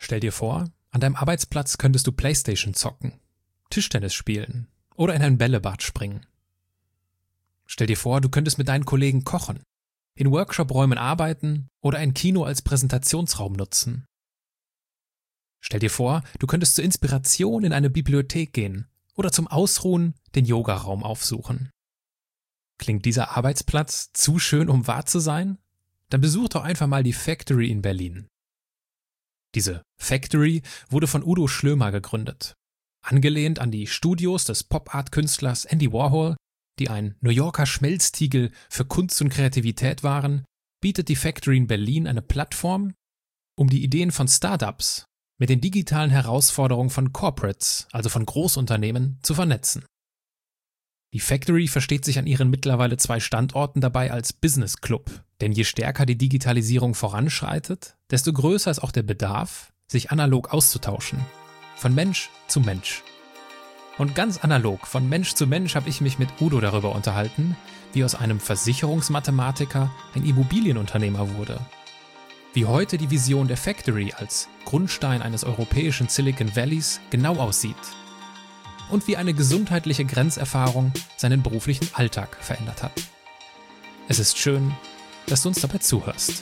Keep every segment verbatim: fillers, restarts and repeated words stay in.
Stell dir vor, an deinem Arbeitsplatz könntest du Playstation zocken, Tischtennis spielen oder in ein Bällebad springen. Stell dir vor, du könntest mit deinen Kollegen kochen, in Workshop-Räumen arbeiten oder ein Kino als Präsentationsraum nutzen. Stell dir vor, du könntest zur Inspiration in eine Bibliothek gehen oder zum Ausruhen den Yogaraum aufsuchen. Klingt dieser Arbeitsplatz zu schön, um wahr zu sein? Dann besuch doch einfach mal die Factory in Berlin. Diese Factory wurde von Udo Schlömer gegründet. Angelehnt an die Studios des Pop-Art-Künstlers Andy Warhol, die ein New Yorker Schmelztiegel für Kunst und Kreativität waren, bietet die Factory in Berlin eine Plattform, um die Ideen von Startups mit den digitalen Herausforderungen von Corporates, also von Großunternehmen, zu vernetzen. Die Factory versteht sich an ihren mittlerweile zwei Standorten dabei als Business Club, denn je stärker die Digitalisierung voranschreitet, desto größer ist auch der Bedarf, sich analog auszutauschen, von Mensch zu Mensch. Und ganz analog, von Mensch zu Mensch, habe ich mich mit Udo darüber unterhalten, wie aus einem Versicherungsmathematiker ein Immobilienunternehmer wurde. Wie heute die Vision der Factory als Grundstein eines europäischen Silicon Valleys genau aussieht. Und wie eine gesundheitliche Grenzerfahrung seinen beruflichen Alltag verändert hat. Es ist schön, dass du uns dabei zuhörst.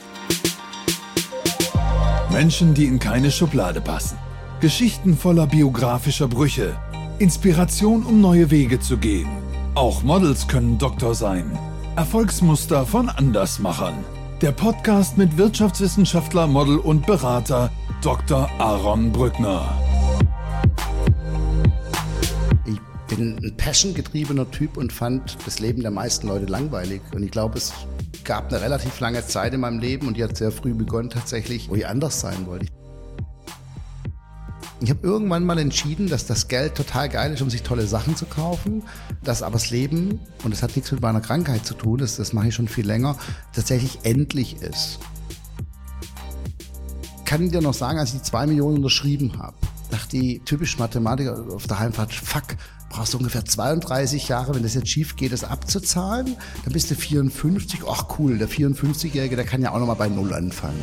Menschen, die in keine Schublade passen. Geschichten voller biografischer Brüche. Inspiration, um neue Wege zu gehen. Auch Models können Doktor sein. Erfolgsmuster von Andersmachern. Der Podcast mit Wirtschaftswissenschaftler, Model und Berater Doktor Aaron Brückner. Ich bin ein passiongetriebener Typ und fand das Leben der meisten Leute langweilig. Und ich glaube, es gab eine relativ lange Zeit in meinem Leben und die hat sehr früh begonnen tatsächlich, wo ich anders sein wollte. Ich habe irgendwann mal entschieden, dass das Geld total geil ist, um sich tolle Sachen zu kaufen, dass aber das Leben, und das hat nichts mit meiner Krankheit zu tun, das, das mache ich schon viel länger, tatsächlich endlich ist. Ich kann dir noch sagen, als ich die zwei Millionen unterschrieben habe, dachte die typischen Mathematiker auf der Heimfahrt, fuck, brauchst du ungefähr zweiunddreißig Jahre, wenn das jetzt schief geht, das abzuzahlen, dann bist du vierundfünfzig, ach cool, der vierundfünfzigjährige, der kann ja auch nochmal bei Null anfangen.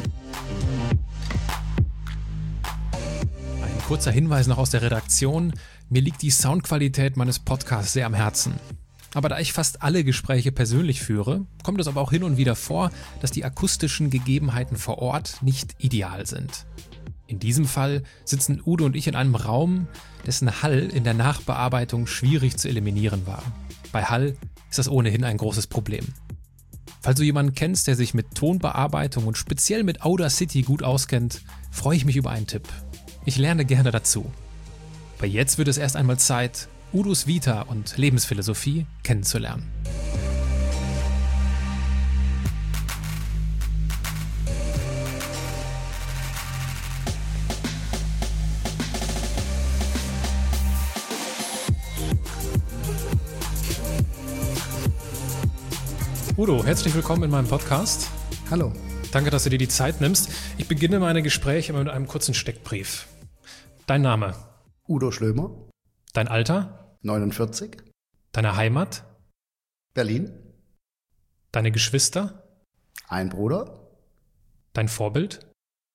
Kurzer Hinweis noch aus der Redaktion. Mir liegt die Soundqualität meines Podcasts sehr am Herzen. Aber da ich fast alle Gespräche persönlich führe, kommt es aber auch hin und wieder vor, dass die akustischen Gegebenheiten vor Ort nicht ideal sind. In diesem Fall sitzen Udo und ich in einem Raum, dessen Hall in der Nachbearbeitung schwierig zu eliminieren war. Bei Hall ist das ohnehin ein großes Problem. Falls du jemanden kennst, der sich mit Tonbearbeitung und speziell mit Audacity gut auskennt, freue ich mich über einen Tipp. Ich lerne gerne dazu. Aber jetzt wird es erst einmal Zeit, Udos Vita und Lebensphilosophie kennenzulernen. Udo, herzlich willkommen in meinem Podcast. Hallo. Danke, dass du dir die Zeit nimmst. Ich beginne meine Gespräche immer mit einem kurzen Steckbrief. Dein Name? Udo Schlömer. Dein Alter? neunundvierzig. Deine Heimat? Berlin. Deine Geschwister? Ein Bruder. Dein Vorbild?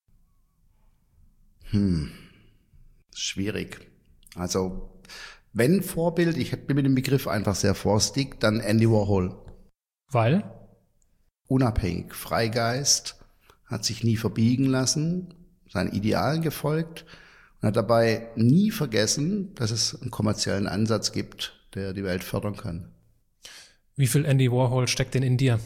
Hm, schwierig. Also, wenn Vorbild, ich bin mit dem Begriff einfach sehr vorsichtig, dann Andy Warhol. Weil? Unabhängig, Freigeist, hat sich nie verbiegen lassen, seinen Idealen gefolgt und hat dabei nie vergessen, dass es einen kommerziellen Ansatz gibt, der die Welt fördern kann. Wie viel Andy Warhol steckt denn in dir?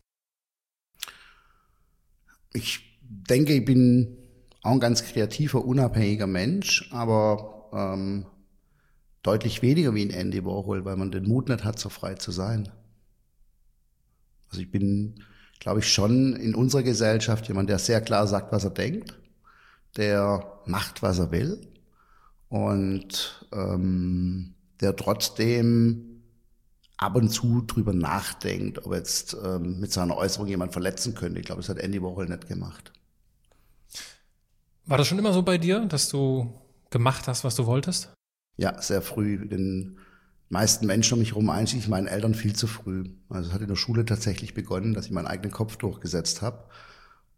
Ich denke, ich bin auch ein ganz kreativer, unabhängiger Mensch, aber ähm, deutlich weniger wie ein Andy Warhol, weil man den Mut nicht hat, so frei zu sein. Also ich bin, glaube ich, schon in unserer Gesellschaft jemand, der sehr klar sagt, was er denkt, der macht, was er will und ähm, der trotzdem ab und zu drüber nachdenkt, ob jetzt ähm, mit seiner Äußerung jemand verletzen könnte. Ich glaube, das hat Andy Warhol nicht gemacht. War das schon immer so bei dir, dass du gemacht hast, was du wolltest? Ja, sehr früh. Den meisten Menschen um mich herum, einschließlich meinen Eltern, viel zu früh. Also es hat in der Schule tatsächlich begonnen, dass ich meinen eigenen Kopf durchgesetzt habe.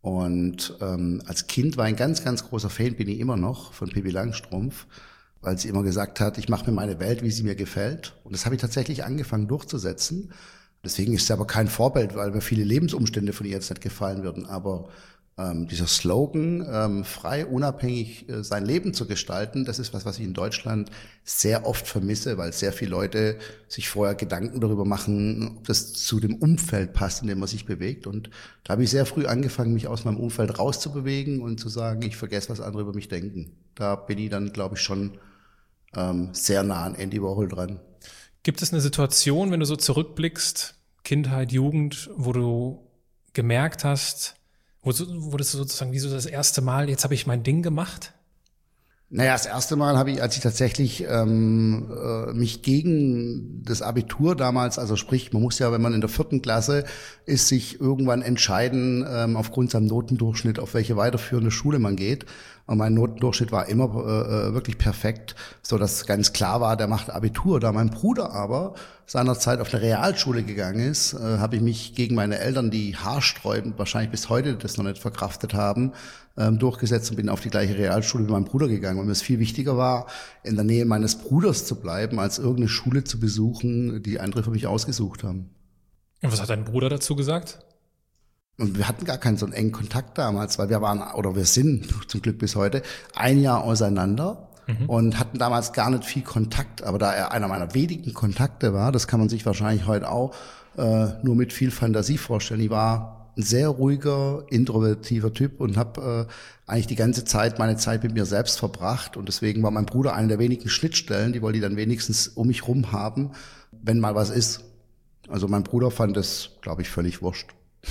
Und ähm, als Kind war ich ein ganz, ganz großer Fan, bin ich immer noch, von Pippi Langstrumpf, weil sie immer gesagt hat, ich mache mir meine Welt, wie sie mir gefällt. Und das habe ich tatsächlich angefangen durchzusetzen. Deswegen ist sie aber kein Vorbild, weil mir viele Lebensumstände von ihr jetzt nicht gefallen würden. Aber ähm, dieser Slogan, ähm, frei, unabhängig äh, sein Leben zu gestalten, das ist was, was ich in Deutschland sehr oft vermisse, weil sehr viele Leute sich vorher Gedanken darüber machen, ob das zu dem Umfeld passt, in dem man sich bewegt. Und da habe ich sehr früh angefangen, mich aus meinem Umfeld rauszubewegen und zu sagen, ich vergesse, was andere über mich denken. Da bin ich dann, glaube ich, schon ähm, sehr nah an Andy Warhol dran. Gibt es eine Situation, wenn du so zurückblickst, Kindheit, Jugend, wo du gemerkt hast, wo, wo das sozusagen wie so das erste Mal, jetzt habe ich mein Ding gemacht? Naja, das erste Mal habe ich, als ich tatsächlich ähm, äh, mich gegen das Abitur damals, also sprich, man muss ja, wenn man in der vierten Klasse ist, sich irgendwann entscheiden, ähm, aufgrund seinem Notendurchschnitt, auf welche weiterführende Schule man geht. Und mein Notendurchschnitt war immer äh, wirklich perfekt, so dass ganz klar war, der macht Abitur. Da mein Bruder aber seinerzeit auf eine Realschule gegangen ist, äh, habe ich mich gegen meine Eltern, die haarsträubend wahrscheinlich bis heute das noch nicht verkraftet haben, ähm, durchgesetzt und bin auf die gleiche Realschule wie mein Bruder gegangen. Und mir es viel wichtiger war, in der Nähe meines Bruders zu bleiben, als irgendeine Schule zu besuchen, die andere für mich ausgesucht haben. Und was hat dein Bruder dazu gesagt? Und wir hatten gar keinen so einen engen Kontakt damals, weil wir waren, oder wir sind zum Glück bis heute, ein Jahr auseinander mhm. und hatten damals gar nicht viel Kontakt. Aber da er einer meiner wenigen Kontakte war, das kann man sich wahrscheinlich heute auch äh, nur mit viel Fantasie vorstellen. Ich war ein sehr ruhiger, introvertiver Typ und habe äh, eigentlich die ganze Zeit meine Zeit mit mir selbst verbracht. Und deswegen war mein Bruder eine der wenigen Schnittstellen, die wollte ich dann wenigstens um mich rum haben, wenn mal was ist. Also mein Bruder fand das, glaube ich, völlig wurscht.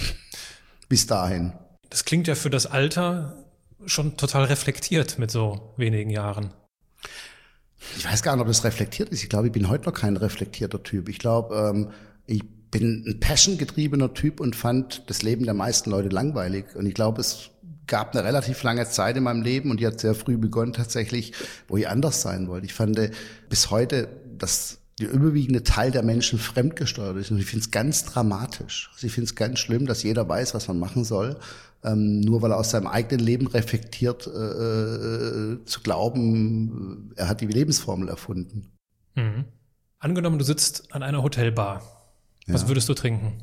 Bis dahin. Das klingt ja für das Alter schon total reflektiert mit so wenigen Jahren. Ich weiß gar nicht, ob das reflektiert ist. Ich glaube, ich bin heute noch kein reflektierter Typ. Ich glaube, ähm, ich bin ein passiongetriebener Typ und fand das Leben der meisten Leute langweilig. Und ich glaube, es gab eine relativ lange Zeit in meinem Leben und die hat sehr früh begonnen tatsächlich, wo ich anders sein wollte. Ich fand bis heute, dass der überwiegende Teil der Menschen fremdgesteuert ist. Und ich finde es ganz dramatisch. Also ich finde es ganz schlimm, dass jeder weiß, was man machen soll, ähm, nur weil er aus seinem eigenen Leben reflektiert, äh, äh, zu glauben, er hat die Lebensformel erfunden. Mhm. Angenommen, du sitzt an einer Hotelbar. Was ja. würdest du trinken?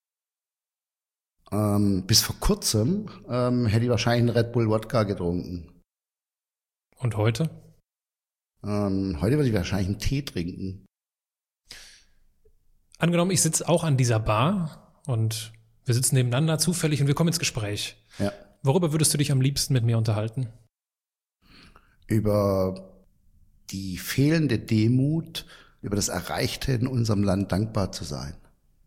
Ähm, bis vor kurzem ähm, hätte ich wahrscheinlich einen Red Bull Wodka getrunken. Und heute? Ähm, heute würde ich wahrscheinlich einen Tee trinken. Angenommen, ich sitze auch an dieser Bar und wir sitzen nebeneinander zufällig und wir kommen ins Gespräch. Ja. Worüber würdest du dich am liebsten mit mir unterhalten? Über die fehlende Demut, über das Erreichte in unserem Land dankbar zu sein.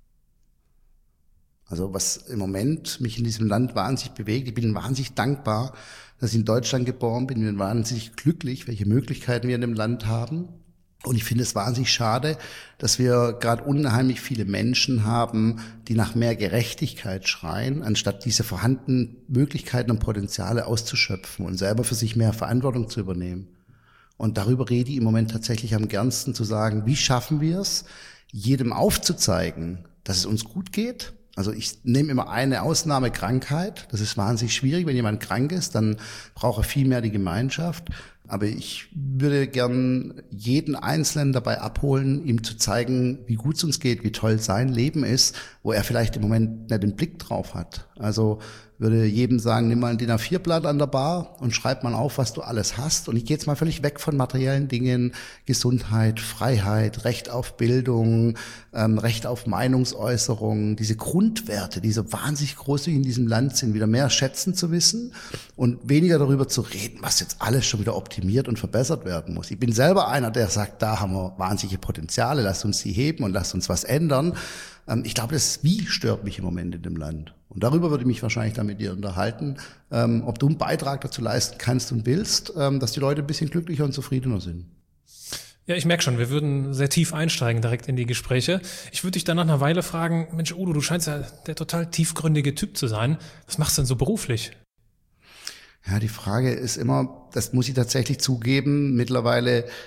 Also was im Moment mich in diesem Land wahnsinnig bewegt, ich bin wahnsinnig dankbar, dass ich in Deutschland geboren bin, ich bin wahnsinnig glücklich, welche Möglichkeiten wir in dem Land haben. Und ich finde es wahnsinnig schade, dass wir gerade unheimlich viele Menschen haben, die nach mehr Gerechtigkeit schreien, anstatt diese vorhandenen Möglichkeiten und Potenziale auszuschöpfen und selber für sich mehr Verantwortung zu übernehmen. Und darüber rede ich im Moment tatsächlich am gernsten, zu sagen, wie schaffen wir es, jedem aufzuzeigen, dass es uns gut geht. Also ich nehme immer eine Ausnahme, Krankheit. Das ist wahnsinnig schwierig. Wenn jemand krank ist, dann braucht er viel mehr die Gemeinschaft. Aber ich würde gern jeden Einzelnen dabei abholen, ihm zu zeigen, wie gut es uns geht, wie toll sein Leben ist, wo er vielleicht im Moment nicht den Blick drauf hat. Also würde jedem sagen, nimm mal ein D I N A vier Blatt an der Bar und schreib mal auf, was du alles hast. Und ich gehe jetzt mal völlig weg von materiellen Dingen, Gesundheit, Freiheit, Recht auf Bildung, ähm, Recht auf Meinungsäußerung, diese Grundwerte, die so wahnsinnig groß in diesem Land sind, wieder mehr schätzen zu wissen und weniger darüber zu reden, was jetzt alles schon wieder optimiert und verbessert werden muss. Ich bin selber einer, der sagt, da haben wir wahnsinnige Potenziale, lasst uns die heben und lasst uns was ändern. Ich glaube, das Wie stört mich im Moment in dem Land. Und darüber würde ich mich wahrscheinlich dann mit dir unterhalten, ähm, ob du einen Beitrag dazu leisten kannst und willst, ähm, dass die Leute ein bisschen glücklicher und zufriedener sind. Ja, ich merke schon, wir würden sehr tief einsteigen direkt in die Gespräche. Ich würde dich dann nach einer Weile fragen, Mensch Udo, du scheinst ja der total tiefgründige Typ zu sein. Was machst du denn so beruflich? Ja, die Frage ist immer, das muss ich tatsächlich zugeben, mittlerweile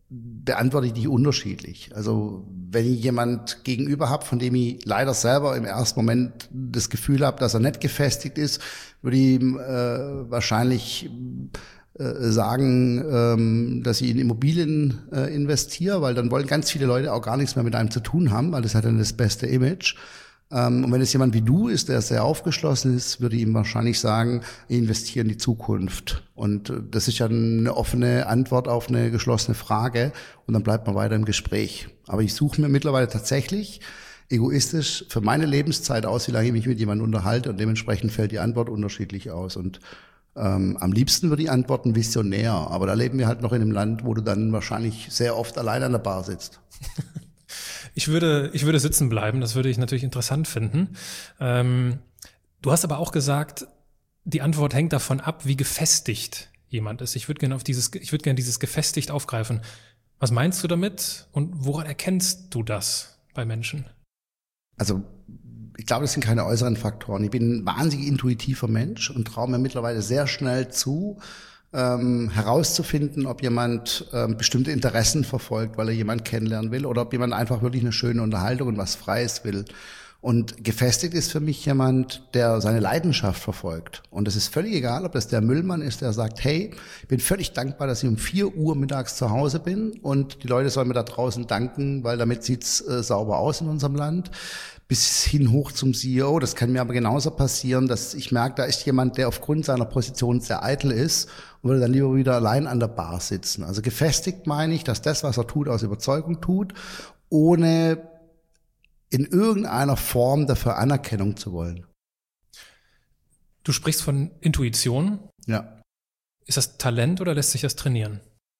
beantworte ich die unterschiedlich. Also wenn ich jemand gegenüber habe, von dem ich leider selber im ersten Moment das Gefühl habe, dass er nicht gefestigt ist, würde ich ihm äh, wahrscheinlich äh, sagen, ähm, dass ich in Immobilien äh, investiere, weil dann wollen ganz viele Leute auch gar nichts mehr mit einem zu tun haben, weil das hat dann das beste Image. Und wenn es jemand wie du ist, der sehr aufgeschlossen ist, würde ich ihm wahrscheinlich sagen, investiere in die Zukunft. Und das ist ja eine offene Antwort auf eine geschlossene Frage und dann bleibt man weiter im Gespräch. Aber ich suche mir mittlerweile tatsächlich egoistisch für meine Lebenszeit aus, wie lange ich mich mit jemandem unterhalte und dementsprechend fällt die Antwort unterschiedlich aus. Und ähm, am liebsten würde ich antworten visionär, aber da leben wir halt noch in einem Land, wo du dann wahrscheinlich sehr oft allein an der Bar sitzt. Ich würde, ich würde sitzen bleiben, das würde ich natürlich interessant finden. Ähm, du hast aber auch gesagt, die Antwort hängt davon ab, wie gefestigt jemand ist. Ich würde gerne auf dieses, ich würde gerne dieses gefestigt aufgreifen. Was meinst du damit und woran erkennst du das bei Menschen? Also ich glaube, das sind keine äußeren Faktoren. Ich bin ein wahnsinnig intuitiver Mensch und traue mir mittlerweile sehr schnell zu, Ähm, herauszufinden, ob jemand ähm, bestimmte Interessen verfolgt, weil er jemanden kennenlernen will, oder ob jemand einfach wirklich eine schöne Unterhaltung und was Freies will. Und gefestigt ist für mich jemand, der seine Leidenschaft verfolgt. Und es ist völlig egal, ob das der Müllmann ist, der sagt, hey, ich bin völlig dankbar, dass ich um vier Uhr mittags zu Hause bin und die Leute sollen mir da draußen danken, weil damit sieht's äh, sauber aus in unserem Land. Bis hin hoch zum C E O. Das kann mir aber genauso passieren, dass ich merke, da ist jemand, der aufgrund seiner Position sehr eitel ist und würde dann lieber wieder allein an der Bar sitzen. Also gefestigt meine ich, dass das, was er tut, aus Überzeugung tut, ohne in irgendeiner Form dafür Anerkennung zu wollen. Du sprichst von Intuition. Ja. Ist das Talent oder lässt sich das trainieren?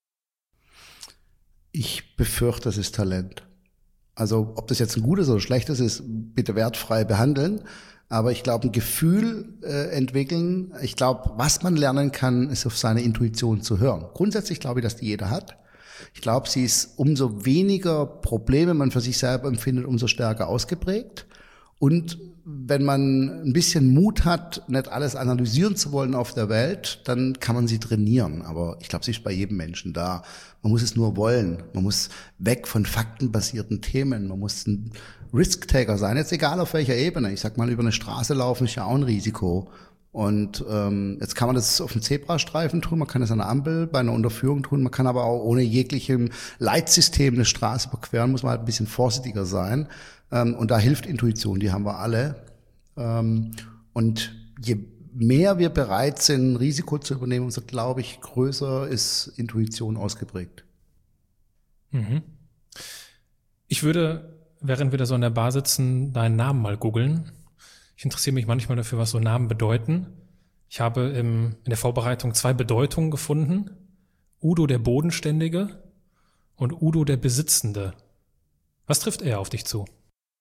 Ich befürchte, das ist Talent. Also ob das jetzt ein gutes oder schlechtes ist, bitte wertfrei behandeln. Aber ich glaube, ein Gefühl äh, entwickeln. Ich glaube, was man lernen kann, ist auf seine Intuition zu hören. Grundsätzlich glaube ich, dass die jeder hat. Ich glaube, sie ist umso weniger Probleme man für sich selber empfindet, umso stärker ausgeprägt. Und wenn man ein bisschen Mut hat, nicht alles analysieren zu wollen auf der Welt, dann kann man sie trainieren. Aber ich glaube, sie ist bei jedem Menschen da. Man muss es nur wollen. Man muss weg von faktenbasierten Themen. Man muss ein Risk-Taker sein, jetzt egal auf welcher Ebene. Ich sag mal, über eine Straße laufen ist ja auch ein Risiko. Und ähm, jetzt kann man das auf dem Zebrastreifen tun, man kann das an der Ampel bei einer Unterführung tun, man kann aber auch ohne jeglichem Leitsystem eine Straße überqueren, muss man halt ein bisschen vorsichtiger sein. Ähm, und da hilft Intuition, die haben wir alle. Ähm, und je mehr wir bereit sind, Risiko zu übernehmen, umso, glaube ich, größer ist Intuition ausgeprägt. Mhm. Ich würde, während wir da so in der Bar sitzen, deinen Namen mal googeln. Ich interessiere mich manchmal dafür, was so Namen bedeuten. Ich habe im, in der Vorbereitung zwei Bedeutungen gefunden. Udo der Bodenständige und Udo der Besitzende. Was trifft er auf dich zu?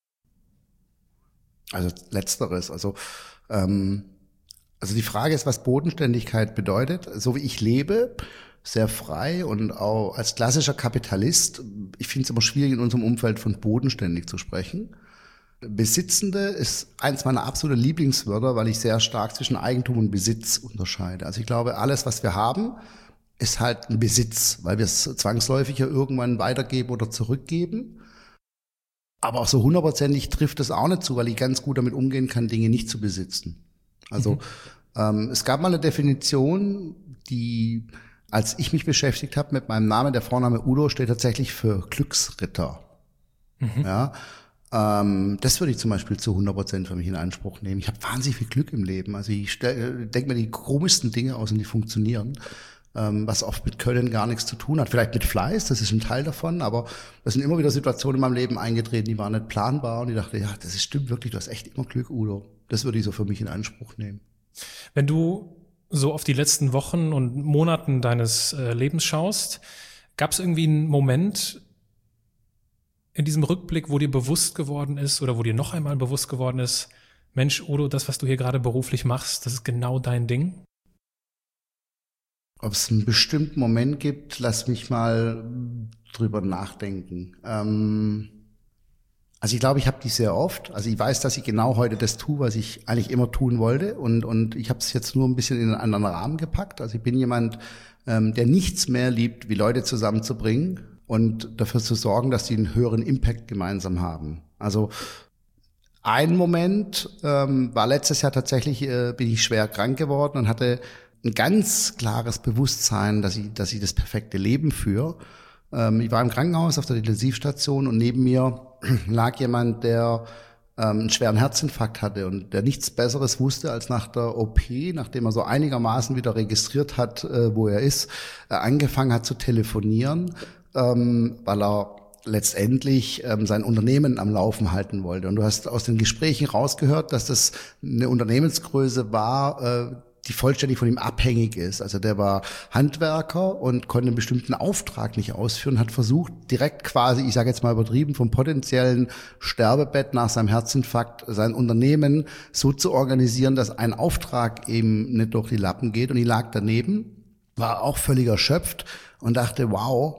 Also Letzteres. Also, ähm, also die Frage ist, was Bodenständigkeit bedeutet. So wie ich lebe, sehr frei und auch als klassischer Kapitalist, ich finde es immer schwierig, in unserem Umfeld von bodenständig zu sprechen. Besitzende ist eins meiner absoluten Lieblingswörter, weil ich sehr stark zwischen Eigentum und Besitz unterscheide. Also ich glaube, alles, was wir haben, ist halt ein Besitz, weil wir es zwangsläufig ja irgendwann weitergeben oder zurückgeben. Aber auch so hundertprozentig trifft es auch nicht zu, weil ich ganz gut damit umgehen kann, Dinge nicht zu besitzen. Also mhm. ähm, es gab mal eine Definition, die, als ich mich beschäftigt habe mit meinem Namen, der Vorname Udo steht tatsächlich für Glücksritter. Mhm. Ja. Das würde ich zum Beispiel zu hundert Prozent für mich in Anspruch nehmen. Ich habe wahnsinnig viel Glück im Leben. Also ich denke mir die komischsten Dinge aus und die funktionieren, was oft mit Können gar nichts zu tun hat. Vielleicht mit Fleiß, das ist ein Teil davon, aber es sind immer wieder Situationen in meinem Leben eingetreten, die waren nicht planbar und ich dachte, ja, das stimmt wirklich, du hast echt immer Glück, Udo. Das würde ich so für mich in Anspruch nehmen. Wenn du so auf die letzten Wochen und Monaten deines äh, Lebens schaust, gab es irgendwie einen Moment in diesem Rückblick, wo dir bewusst geworden ist oder wo dir noch einmal bewusst geworden ist, Mensch, Udo, das, was du hier gerade beruflich machst, das ist genau dein Ding? Ob es einen bestimmten Moment gibt, lass mich mal drüber nachdenken. Ähm, also ich glaube, ich habe die sehr oft. Also ich weiß, dass ich genau heute das tue, was ich eigentlich immer tun wollte. Und, und ich habe es jetzt nur ein bisschen in einen anderen Rahmen gepackt. Also ich bin jemand, ähm, der nichts mehr liebt, wie Leute zusammenzubringen. und dafür zu sorgen, dass die einen höheren Impact gemeinsam haben. Also ein Moment ähm, war letztes Jahr tatsächlich, äh, bin ich schwer krank geworden und hatte ein ganz klares Bewusstsein, dass ich, dass ich das perfekte Leben führe. Ähm, ich war im Krankenhaus auf der Intensivstation und neben mir lag jemand, der ähm, einen schweren Herzinfarkt hatte und der nichts Besseres wusste, als nach der O P, nachdem er so einigermaßen wieder registriert hat, äh, wo er ist, äh, angefangen hat zu telefonieren, ähm, weil er letztendlich ähm, sein Unternehmen am Laufen halten wollte. Und du hast aus den Gesprächen rausgehört, dass das eine Unternehmensgröße war, äh, die vollständig von ihm abhängig ist. Also der war Handwerker und konnte einen bestimmten Auftrag nicht ausführen, hat versucht, direkt quasi, ich sage jetzt mal übertrieben, vom potenziellen Sterbebett nach seinem Herzinfarkt sein Unternehmen so zu organisieren, dass ein Auftrag eben nicht durch die Lappen geht. Und ich lag daneben, war auch völlig erschöpft und dachte, wow,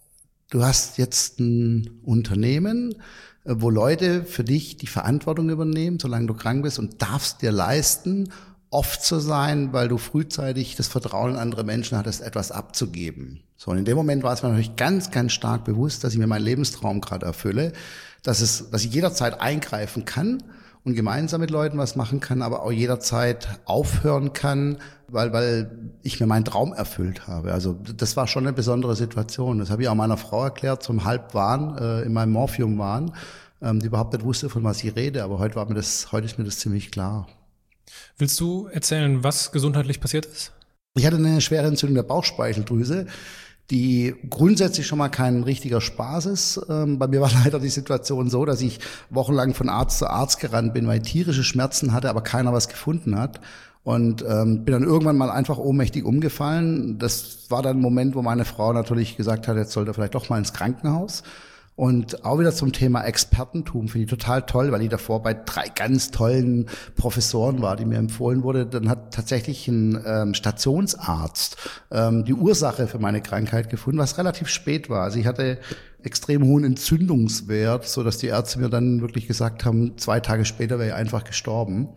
du hast jetzt ein Unternehmen, wo Leute für dich die Verantwortung übernehmen, solange du krank bist, und darfst dir leisten, oft zu sein, weil du frühzeitig das Vertrauen in andere Menschen hattest, etwas abzugeben. So, und in dem Moment war es mir natürlich ganz, ganz stark bewusst, dass ich mir meinen Lebenstraum gerade erfülle, dass es, dass ich jederzeit eingreifen kann und gemeinsam mit Leuten was machen kann, aber auch jederzeit aufhören kann, weil weil ich mir meinen Traum erfüllt habe. Also das war schon eine besondere Situation. Das habe ich auch meiner Frau erklärt, zum Halbwahn, äh, in meinem Morphium-Wahn, ähm, die überhaupt nicht wusste, von was ich rede, aber heute war mir das, heute ist mir das ziemlich klar. Willst du erzählen, was gesundheitlich passiert ist? Ich hatte eine schwere Entzündung der Bauchspeicheldrüse, die grundsätzlich schon mal kein richtiger Spaß ist. Ähm, bei mir war leider die Situation so, dass ich wochenlang von Arzt zu Arzt gerannt bin, weil ich tierische Schmerzen hatte, aber keiner was gefunden hat. Und ähm, bin dann irgendwann mal einfach ohnmächtig umgefallen. Das war dann ein Moment, wo meine Frau natürlich gesagt hat, jetzt sollte er vielleicht doch mal ins Krankenhaus. Und auch wieder zum Thema Expertentum, finde ich total toll, weil ich davor bei drei ganz tollen Professoren war, die mir empfohlen wurde. Dann hat tatsächlich ein ähm, Stationsarzt ähm, die Ursache für meine Krankheit gefunden, was relativ spät war. Also ich hatte extrem hohen Entzündungswert, so dass die Ärzte mir dann wirklich gesagt haben, zwei Tage später wäre ich einfach gestorben.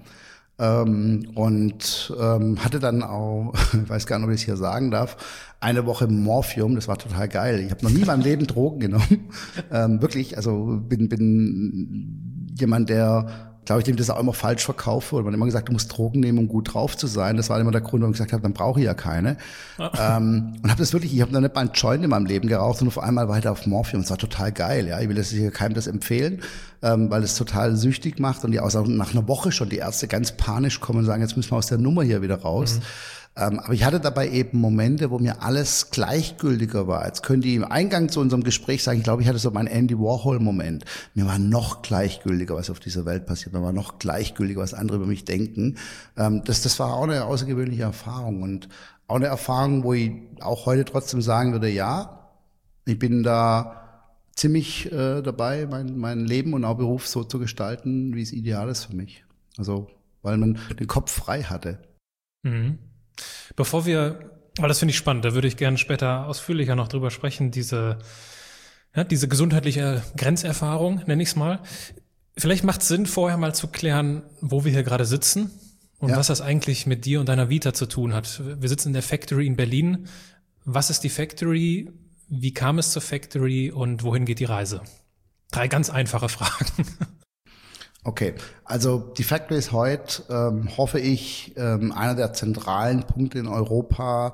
Ähm, und ähm, hatte dann auch, ich weiß gar nicht, ob ich es hier sagen darf, eine Woche Morphium, das war total geil. Ich habe noch nie in meinem Leben Drogen genommen. Ähm, wirklich, also bin, bin jemand, der, glaube ich, dem das auch immer falsch verkauft wurde. Man hat immer gesagt, du musst Drogen nehmen, um gut drauf zu sein. Das war immer der Grund, warum ich gesagt habe, dann brauche ich ja keine. ähm, und habe das wirklich, ich habe dann nicht mal einen Joint in meinem Leben geraucht und auf einmal weiter auf Morphium. Das war total geil, ja. Ich will das hier keinem das empfehlen, ähm, weil es total süchtig macht und die auch nach einer Woche schon die Ärzte ganz panisch kommen und sagen, jetzt müssen wir aus der Nummer hier wieder raus. Mhm. Ähm, aber ich hatte dabei eben Momente, wo mir alles gleichgültiger war. Jetzt könnte ich im Eingang zu unserem Gespräch sagen, ich glaube, ich hatte so meinen Andy Warhol-Moment. Mir war noch gleichgültiger, was auf dieser Welt passiert. Mir war noch gleichgültiger, was andere über mich denken. Ähm, das, das war auch eine außergewöhnliche Erfahrung und auch eine Erfahrung, wo ich auch heute trotzdem sagen würde, ja, ich bin da ziemlich äh, dabei, mein, mein Leben und auch Beruf so zu gestalten, wie es ideal ist für mich. Also, weil man den Kopf frei hatte. Mhm. Bevor wir, weil das finde ich spannend, da würde ich gerne später ausführlicher noch drüber sprechen, diese, ja, diese gesundheitliche Grenzerfahrung, nenne ich es mal. Vielleicht macht es Sinn, vorher mal zu klären, wo wir hier gerade sitzen und ja. was das eigentlich mit dir und deiner Vita zu tun hat. Wir sitzen in der Factory in Berlin. Was ist die Factory? Wie kam es zur Factory und wohin geht die Reise? Drei ganz einfache Fragen. Okay, also die Factory ist heute, ähm, hoffe ich, ähm, einer der zentralen Punkte in Europa,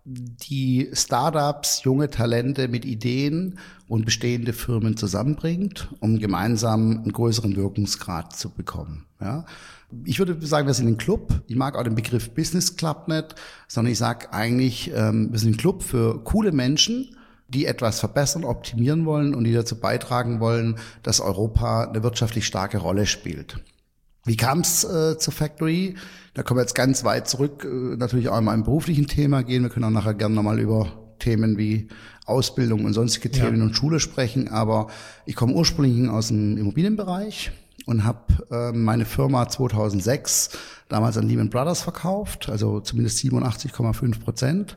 die Startups, junge Talente mit Ideen und bestehende Firmen zusammenbringt, um gemeinsam einen größeren Wirkungsgrad zu bekommen. Ja? Ich würde sagen, wir sind ein Club. Ich mag auch den Begriff Business Club nicht, sondern ich sage eigentlich, ähm, wir sind ein Club für coole Menschen, die etwas verbessern, optimieren wollen und die dazu beitragen wollen, dass Europa eine wirtschaftlich starke Rolle spielt. Wie kam es äh, zur Factory? Da kommen wir jetzt ganz weit zurück, äh, natürlich auch in meinem beruflichen Thema gehen. Wir können auch nachher gerne nochmal über Themen wie Ausbildung und sonstige Themen ja. und Schule sprechen. Aber ich komme ursprünglich aus dem Immobilienbereich und habe äh, meine Firma zweitausendsechs damals an Lehman Brothers verkauft, also zumindest siebenundachtzig Komma fünf Prozent.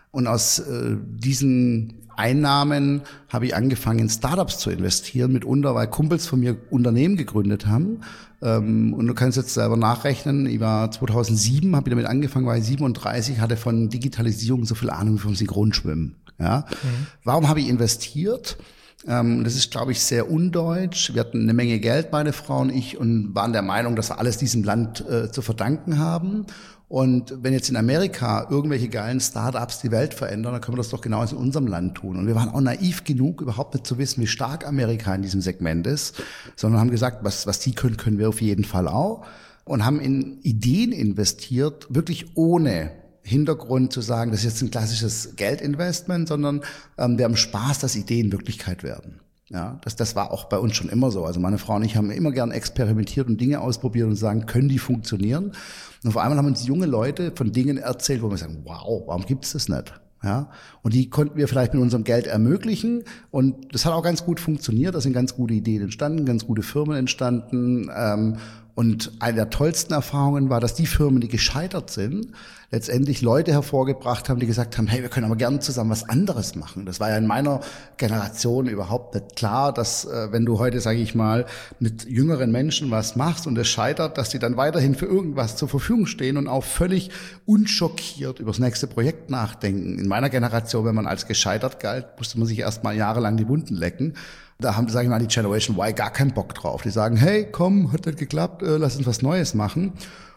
Und aus äh, diesen Einnahmen habe ich angefangen, in Startups zu investieren, mitunter, weil Kumpels von mir Unternehmen gegründet haben. Ähm, und du kannst jetzt selber nachrechnen, ich war zweitausendsieben, habe ich damit angefangen, war ich siebenunddreißig, hatte von Digitalisierung so viel Ahnung wie vom Synchronschwimmen. Ja? Mhm. Warum habe ich investiert? Ähm, das ist, glaube ich, sehr undeutsch. Wir hatten eine Menge Geld, meine Frau und ich, und waren der Meinung, dass wir alles diesem Land äh, zu verdanken haben. Und wenn jetzt in Amerika irgendwelche geilen Startups die Welt verändern, dann können wir das doch genauso in unserem Land tun. Und wir waren auch naiv genug, überhaupt nicht zu wissen, wie stark Amerika in diesem Segment ist, sondern haben gesagt, was, was die können, können wir auf jeden Fall auch. Und haben in Ideen investiert, wirklich ohne Hintergrund zu sagen, das ist jetzt ein klassisches Geldinvestment, sondern ähm, wir haben Spaß, dass Ideen Wirklichkeit werden. Ja, das, das war auch bei uns schon immer so. Also meine Frau und ich haben immer gern experimentiert und Dinge ausprobiert und sagen, können die funktionieren? Und auf einmal haben uns junge Leute von Dingen erzählt, wo wir sagen, wow, warum gibt's das nicht? Ja, und die konnten wir vielleicht mit unserem Geld ermöglichen. Und das hat auch ganz gut funktioniert. Da sind ganz gute Ideen entstanden, ganz gute Firmen entstanden. Ähm, Und eine der tollsten Erfahrungen war, dass die Firmen, die gescheitert sind, letztendlich Leute hervorgebracht haben, die gesagt haben, hey, wir können aber gerne zusammen was anderes machen. Das war ja in meiner Generation überhaupt nicht klar, dass äh, wenn du heute, sage ich mal, mit jüngeren Menschen was machst und es scheitert, dass die dann weiterhin für irgendwas zur Verfügung stehen und auch völlig unschockiert über das nächste Projekt nachdenken. In meiner Generation, wenn man als gescheitert galt, musste man sich erst mal jahrelang die Wunden lecken. Da haben, sage ich mal, die Generation Y gar keinen Bock drauf. Die sagen, hey, komm, hat nicht geklappt, äh, lass uns was Neues machen.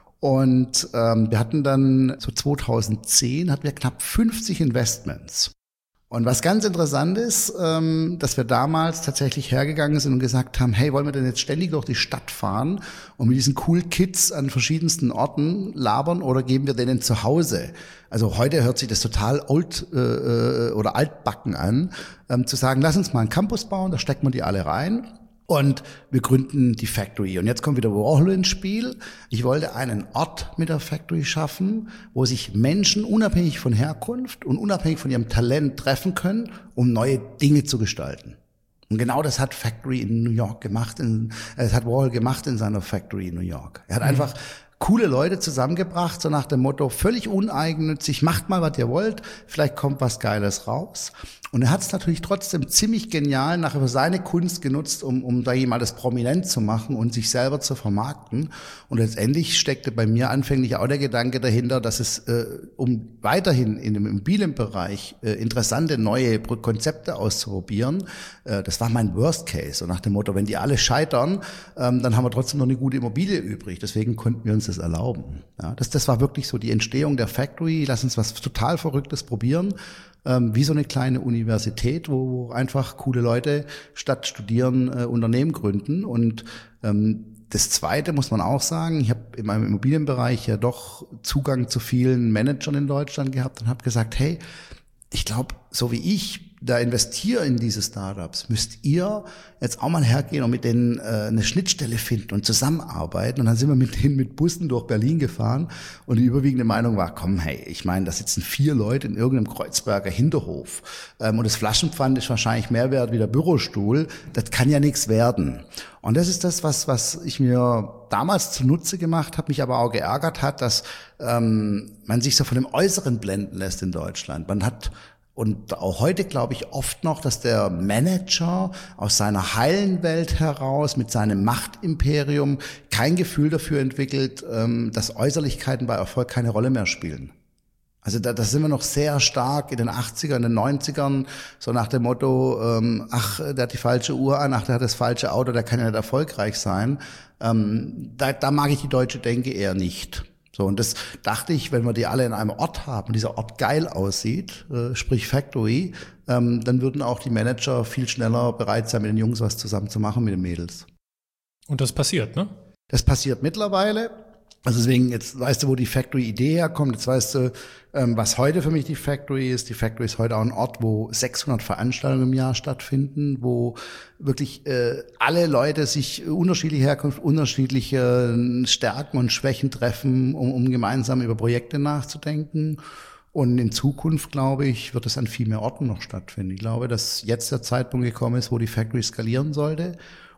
Und ähm, wir hatten dann so zweitausendzehn hatten wir knapp fünfzig Investments. Und was ganz interessant ist, ähm, dass wir damals tatsächlich hergegangen sind und gesagt haben, hey, wollen wir denn jetzt ständig durch die Stadt fahren und mit diesen cool Kids an verschiedensten Orten labern oder geben wir denen zu Hause? Also heute hört sich das total old äh, oder altbacken an, ähm, zu sagen, lass uns mal einen Campus bauen, da stecken wir die alle rein. Und wir gründen die Factory. Und jetzt kommt wieder Warhol ins Spiel. Ich wollte einen Ort mit der Factory schaffen, wo sich Menschen unabhängig von Herkunft und unabhängig von ihrem Talent treffen können, um neue Dinge zu gestalten. Und genau das hat Factory in New York gemacht. In, äh, das hat Warhol gemacht in seiner Factory in New York. Er hat mhm. einfach coole Leute zusammengebracht, so nach dem Motto, völlig uneigennützig, macht mal, was ihr wollt, vielleicht kommt was Geiles raus. Und er hat es natürlich trotzdem ziemlich genial nachher für seine Kunst genutzt, um, um da jemand das prominent zu machen und sich selber zu vermarkten. Und letztendlich steckte bei mir anfänglich auch der Gedanke dahinter, dass es, äh, um weiterhin in dem Immobilienbereich äh, interessante neue Konzepte auszuprobieren, äh, das war mein Worst Case. Und nach dem Motto, wenn die alle scheitern, ähm, dann haben wir trotzdem noch eine gute Immobilie übrig. Deswegen konnten wir uns das erlauben. Ja, das, das war wirklich so die Entstehung der Factory. Lass uns was total Verrücktes probieren. Ähm, wie so eine kleine Universität, wo, wo einfach coole Leute statt studieren äh, Unternehmen gründen. Und ähm, das Zweite muss man auch sagen, ich habe in meinem Immobilienbereich ja doch Zugang zu vielen Managern in Deutschland gehabt und habe gesagt, hey, ich glaube, so wie ich da investiere in diese Startups, müsst ihr jetzt auch mal hergehen und mit denen äh, eine Schnittstelle finden und zusammenarbeiten. Und dann sind wir mit denen mit Bussen durch Berlin gefahren und die überwiegende Meinung war, komm, hey, ich meine, da sitzen vier Leute in irgendeinem Kreuzberger Hinterhof ähm, und das Flaschenpfand ist wahrscheinlich mehr wert wie der Bürostuhl. Das kann ja nichts werden. Und das ist das, was was ich mir damals zunutze gemacht habe, mich aber auch geärgert hat, dass ähm, man sich so von dem Äußeren blenden lässt in Deutschland. Man hat Und auch heute glaube ich oft noch, dass der Manager aus seiner heilen Welt heraus mit seinem Machtimperium kein Gefühl dafür entwickelt, dass Äußerlichkeiten bei Erfolg keine Rolle mehr spielen. Also da, da sind wir noch sehr stark in den achtzigern, in den neunzigern, so nach dem Motto, ähm, ach, der hat die falsche Uhr an, ach, der hat das falsche Auto, der kann ja nicht erfolgreich sein. Ähm, da, da mag ich die deutsche Denke eher nicht. So, und das dachte ich, wenn wir die alle in einem Ort haben, dieser Ort geil aussieht, äh, sprich Factory, ähm, dann würden auch die Manager viel schneller bereit sein, mit den Jungs was zusammen zu machen, mit den Mädels. Und das passiert, ne? Das passiert mittlerweile. Also deswegen, jetzt weißt du, wo die Factory-Idee herkommt, jetzt weißt du, ähm, was heute für mich die Factory ist. Die Factory ist heute auch ein Ort, wo sechshundert Veranstaltungen im Jahr stattfinden, wo wirklich äh, alle Leute sich unterschiedliche Herkunft, unterschiedliche Stärken und Schwächen treffen, um, um gemeinsam über Projekte nachzudenken. Und in Zukunft, glaube ich, wird es an viel mehr Orten noch stattfinden. Ich glaube, dass jetzt der Zeitpunkt gekommen ist, wo die Factory skalieren sollte.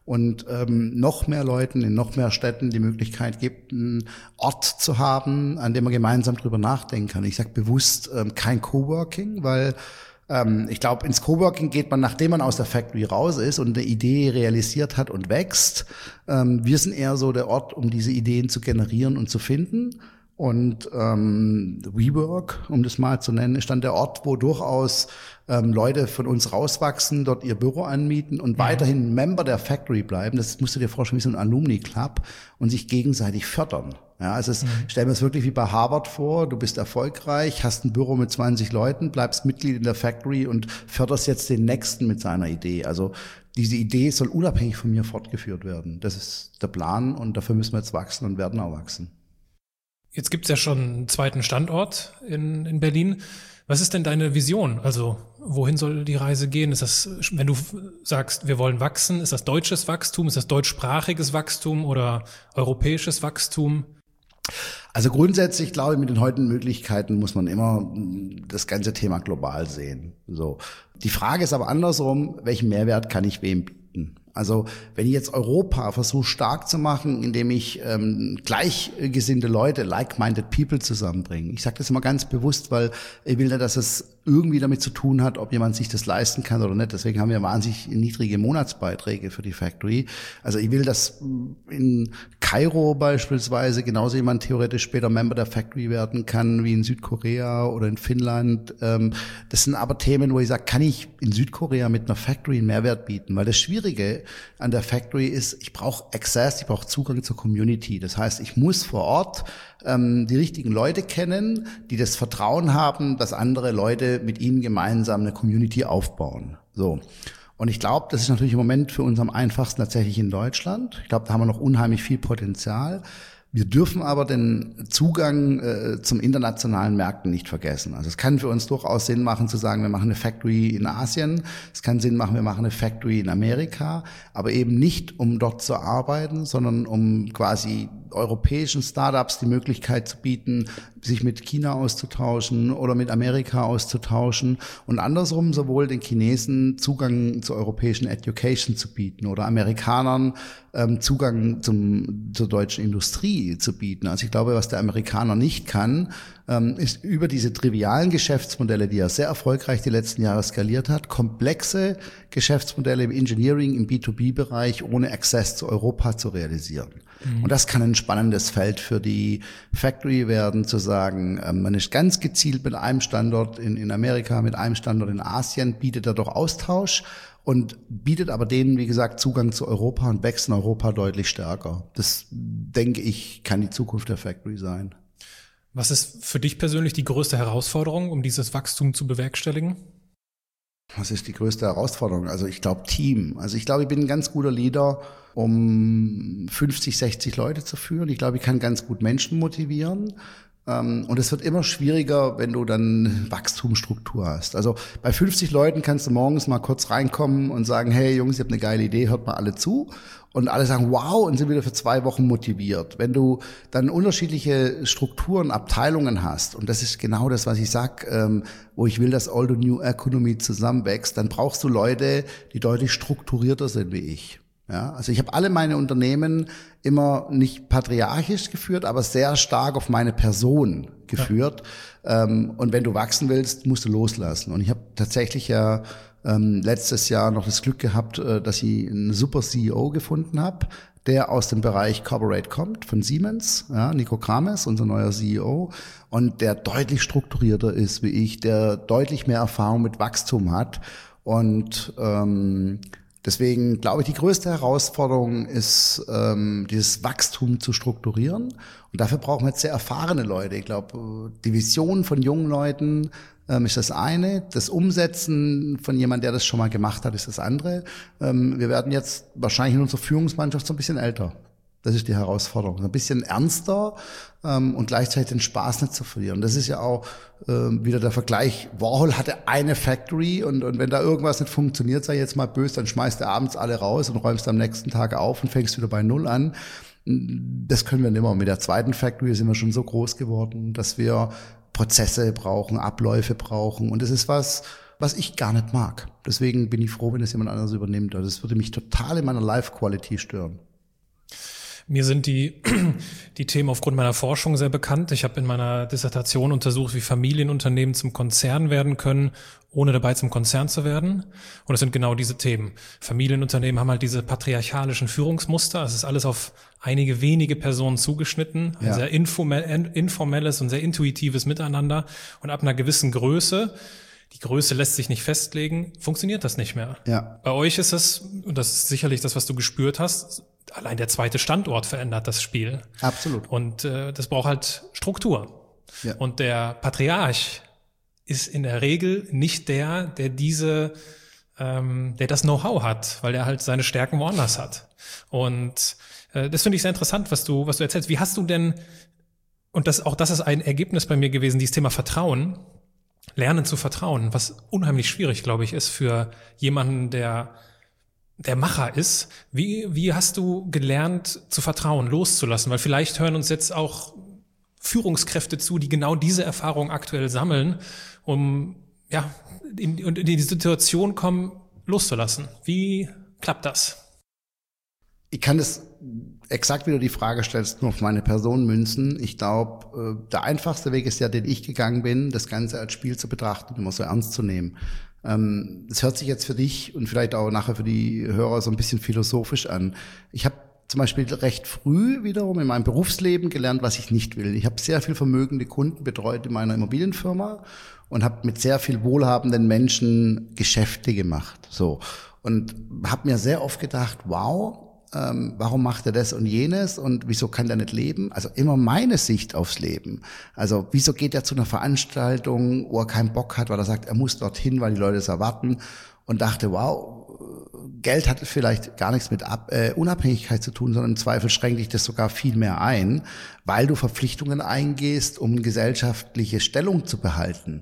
und ähm, noch mehr Leuten in noch mehr Städten die Möglichkeit gibt, einen Ort zu haben, an dem man gemeinsam drüber nachdenken kann. Ich sage bewusst ähm, kein Coworking, weil ähm, ich glaube, ins Coworking geht man, nachdem man aus der Factory raus ist und eine Idee realisiert hat und wächst. Ähm, wir sind eher so der Ort, um diese Ideen zu generieren und zu finden. Und ähm, WeWork, um das mal zu nennen, ist dann der Ort, wo durchaus ähm, Leute von uns rauswachsen, dort ihr Büro anmieten und ja. weiterhin Member der Factory bleiben. Das musst du dir vorstellen, wie so ein Alumni-Club und sich gegenseitig fördern. Ja, also es, mhm. stell mir es wirklich wie bei Harvard vor, du bist erfolgreich, hast ein Büro mit zwanzig Leuten, bleibst Mitglied in der Factory und förderst jetzt den Nächsten mit seiner Idee. Also diese Idee soll unabhängig von mir fortgeführt werden. Das ist der Plan und dafür müssen wir jetzt wachsen und werden auch wachsen. Jetzt gibt's ja schon einen zweiten Standort in, in Berlin. Was ist denn deine Vision? Also wohin soll die Reise gehen? Ist das, wenn du sagst, wir wollen wachsen, ist das deutsches Wachstum, ist das deutschsprachiges Wachstum oder europäisches Wachstum? Also grundsätzlich glaube ich, mit den heutigen Möglichkeiten muss man immer das ganze Thema global sehen. So. Die Frage ist aber andersrum, welchen Mehrwert kann ich wem bieten? Also wenn ich jetzt Europa versuche stark zu machen, indem ich ähm, gleichgesinnte Leute, like-minded people zusammenbringe. Ich sage das immer ganz bewusst, weil ich will nicht, dass es irgendwie damit zu tun hat, ob jemand sich das leisten kann oder nicht. Deswegen haben wir wahnsinnig niedrige Monatsbeiträge für die Factory. Also ich will, dass in Kairo beispielsweise genauso jemand theoretisch später Member der Factory werden kann wie in Südkorea oder in Finnland. Das sind aber Themen, wo ich sage, kann ich in Südkorea mit einer Factory einen Mehrwert bieten? Weil das Schwierige an der Factory ist, ich brauche Access, ich brauche Zugang zur Community. Das heißt, ich muss vor Ort ähm, die richtigen Leute kennen, die das Vertrauen haben, dass andere Leute mit ihnen gemeinsam eine Community aufbauen. So. Und ich glaube, das ist natürlich im Moment für uns am einfachsten tatsächlich in Deutschland. Ich glaube, da haben wir noch unheimlich viel Potenzial. Wir dürfen aber den Zugang äh, zum internationalen Märkten nicht vergessen. Also es kann für uns durchaus Sinn machen zu sagen, wir machen eine Factory in Asien. Es kann Sinn machen, wir machen eine Factory in Amerika, aber eben nicht, um dort zu arbeiten, sondern um quasi europäischen Startups die Möglichkeit zu bieten, sich mit China auszutauschen oder mit Amerika auszutauschen und andersrum sowohl den Chinesen Zugang zur europäischen Education zu bieten oder Amerikanern ähm, Zugang zum, zur deutschen Industrie zu bieten. Also ich glaube, was der Amerikaner nicht kann, ähm, ist über diese trivialen Geschäftsmodelle, die er sehr erfolgreich die letzten Jahre skaliert hat, komplexe Geschäftsmodelle im Engineering, im B zwei B-Bereich ohne Access zu Europa zu realisieren. Mhm. Und das kann ein spannendes Feld für die Factory werden, zu sagen, ähm, man ist ganz gezielt mit einem Standort in, in Amerika, mit einem Standort in Asien, bietet er doch Austausch und bietet aber denen, wie gesagt, Zugang zu Europa und wächst in Europa deutlich stärker. Das, denke ich, kann die Zukunft der Factory sein. Was ist für dich persönlich die größte Herausforderung, um dieses Wachstum zu bewerkstelligen? Was ist die größte Herausforderung? Also ich glaube Team. Also ich glaube, ich bin ein ganz guter Leader, um fünfzig, sechzig Leute zu führen. Ich glaube, ich kann ganz gut Menschen motivieren. Und es wird immer schwieriger, wenn du dann Wachstumsstruktur hast. Also bei fünfzig Leuten kannst du morgens mal kurz reinkommen und sagen, hey Jungs, ich habe eine geile Idee, hört mal alle zu. Und alle sagen, wow, und sind wieder für zwei Wochen motiviert. Wenn du dann unterschiedliche Strukturen, Abteilungen hast, und das ist genau das, was ich sag, ähm, wo ich will, dass All the New Economy zusammenwächst, dann brauchst du Leute, die deutlich strukturierter sind wie ich. Ja, also ich habe alle meine Unternehmen immer nicht patriarchisch geführt, aber sehr stark auf meine Person geführt. Ja. Ähm, und wenn du wachsen willst, musst du loslassen. Und ich habe tatsächlich ja ähm, letztes Jahr noch das Glück gehabt, äh, dass ich einen super C E O gefunden habe, der aus dem Bereich Corporate kommt, von Siemens, ja, Nico Krames, unser neuer C E O, und der deutlich strukturierter ist wie ich, der deutlich mehr Erfahrung mit Wachstum hat. Und ähm, deswegen glaube ich, die größte Herausforderung ist, ähm, dieses Wachstum zu strukturieren. Und dafür brauchen wir jetzt sehr erfahrene Leute. Ich glaube, die Vision von jungen Leuten ähm, ist das eine. Das Umsetzen von jemandem, der das schon mal gemacht hat, ist das andere. Ähm, wir werden jetzt wahrscheinlich in unserer Führungsmannschaft so ein bisschen älter. Das ist die Herausforderung. Ein bisschen ernster ähm, und gleichzeitig den Spaß nicht zu verlieren. Das ist ja auch ähm, wieder der Vergleich. Warhol hatte eine Factory und, und wenn da irgendwas nicht funktioniert, sei jetzt mal böse, dann schmeißt du abends alle raus und räumst am nächsten Tag auf und fängst wieder bei Null an. Das können wir nicht mehr. Mit der zweiten Factory sind wir schon so groß geworden, dass wir Prozesse brauchen, Abläufe brauchen. Und das ist was, was ich gar nicht mag. Deswegen bin ich froh, wenn es jemand anderes übernimmt. Also das würde mich total in meiner Life-Quality stören. Mir sind die, die Themen aufgrund meiner Forschung sehr bekannt. Ich habe in meiner Dissertation untersucht, wie Familienunternehmen zum Konzern werden können, ohne dabei zum Konzern zu werden. Und es sind genau diese Themen. Familienunternehmen haben halt diese patriarchalischen Führungsmuster. Es ist alles auf einige wenige Personen zugeschnitten. Ein ja. sehr informell, informelles und sehr intuitives Miteinander. Und ab einer gewissen Größe, die Größe lässt sich nicht festlegen, funktioniert das nicht mehr. Ja. Bei euch ist es, und das ist sicherlich das, was du gespürt hast, allein der zweite Standort verändert das Spiel. Absolut. Und äh, das braucht halt Struktur. Ja. Und der Patriarch ist in der Regel nicht der, der diese, ähm, der das Know-how hat, weil er halt seine Stärken woanders hat. Und äh, das finde ich sehr interessant, was du, was du erzählst. Wie hast du denn, und das, auch das ist ein Ergebnis bei mir gewesen, dieses Thema Vertrauen, Lernen zu vertrauen, was unheimlich schwierig, glaube ich, ist für jemanden, der der Macher ist. Wie, wie hast du gelernt zu vertrauen, loszulassen? Weil vielleicht hören uns jetzt auch Führungskräfte zu, die genau diese Erfahrung aktuell sammeln, um ja in, in die Situation kommen, loszulassen. Wie klappt das? Ich kann das exakt, wie du die Frage stellst, nur auf meine Person münzen. Ich glaube, der einfachste Weg ist ja, den ich gegangen bin, das Ganze als Spiel zu betrachten, immer so ernst zu nehmen. Das hört sich jetzt für dich und vielleicht auch nachher für die Hörer so ein bisschen philosophisch an. Ich habe zum Beispiel recht früh wiederum in meinem Berufsleben gelernt, was ich nicht will. Ich habe sehr viel vermögende Kunden betreut in meiner Immobilienfirma und habe mit sehr viel wohlhabenden Menschen Geschäfte gemacht. So und habe mir sehr oft gedacht, wow, ähm, warum macht er das und jenes und wieso kann der nicht leben? Also immer meine Sicht aufs Leben. Also wieso geht er zu einer Veranstaltung, wo er keinen Bock hat, weil er sagt, er muss dorthin, weil die Leute es erwarten und dachte, wow, Geld hat vielleicht gar nichts mit Ab- äh, Unabhängigkeit zu tun, sondern im Zweifel schränkt dich das sogar viel mehr ein, weil du Verpflichtungen eingehst, um gesellschaftliche Stellung zu behalten.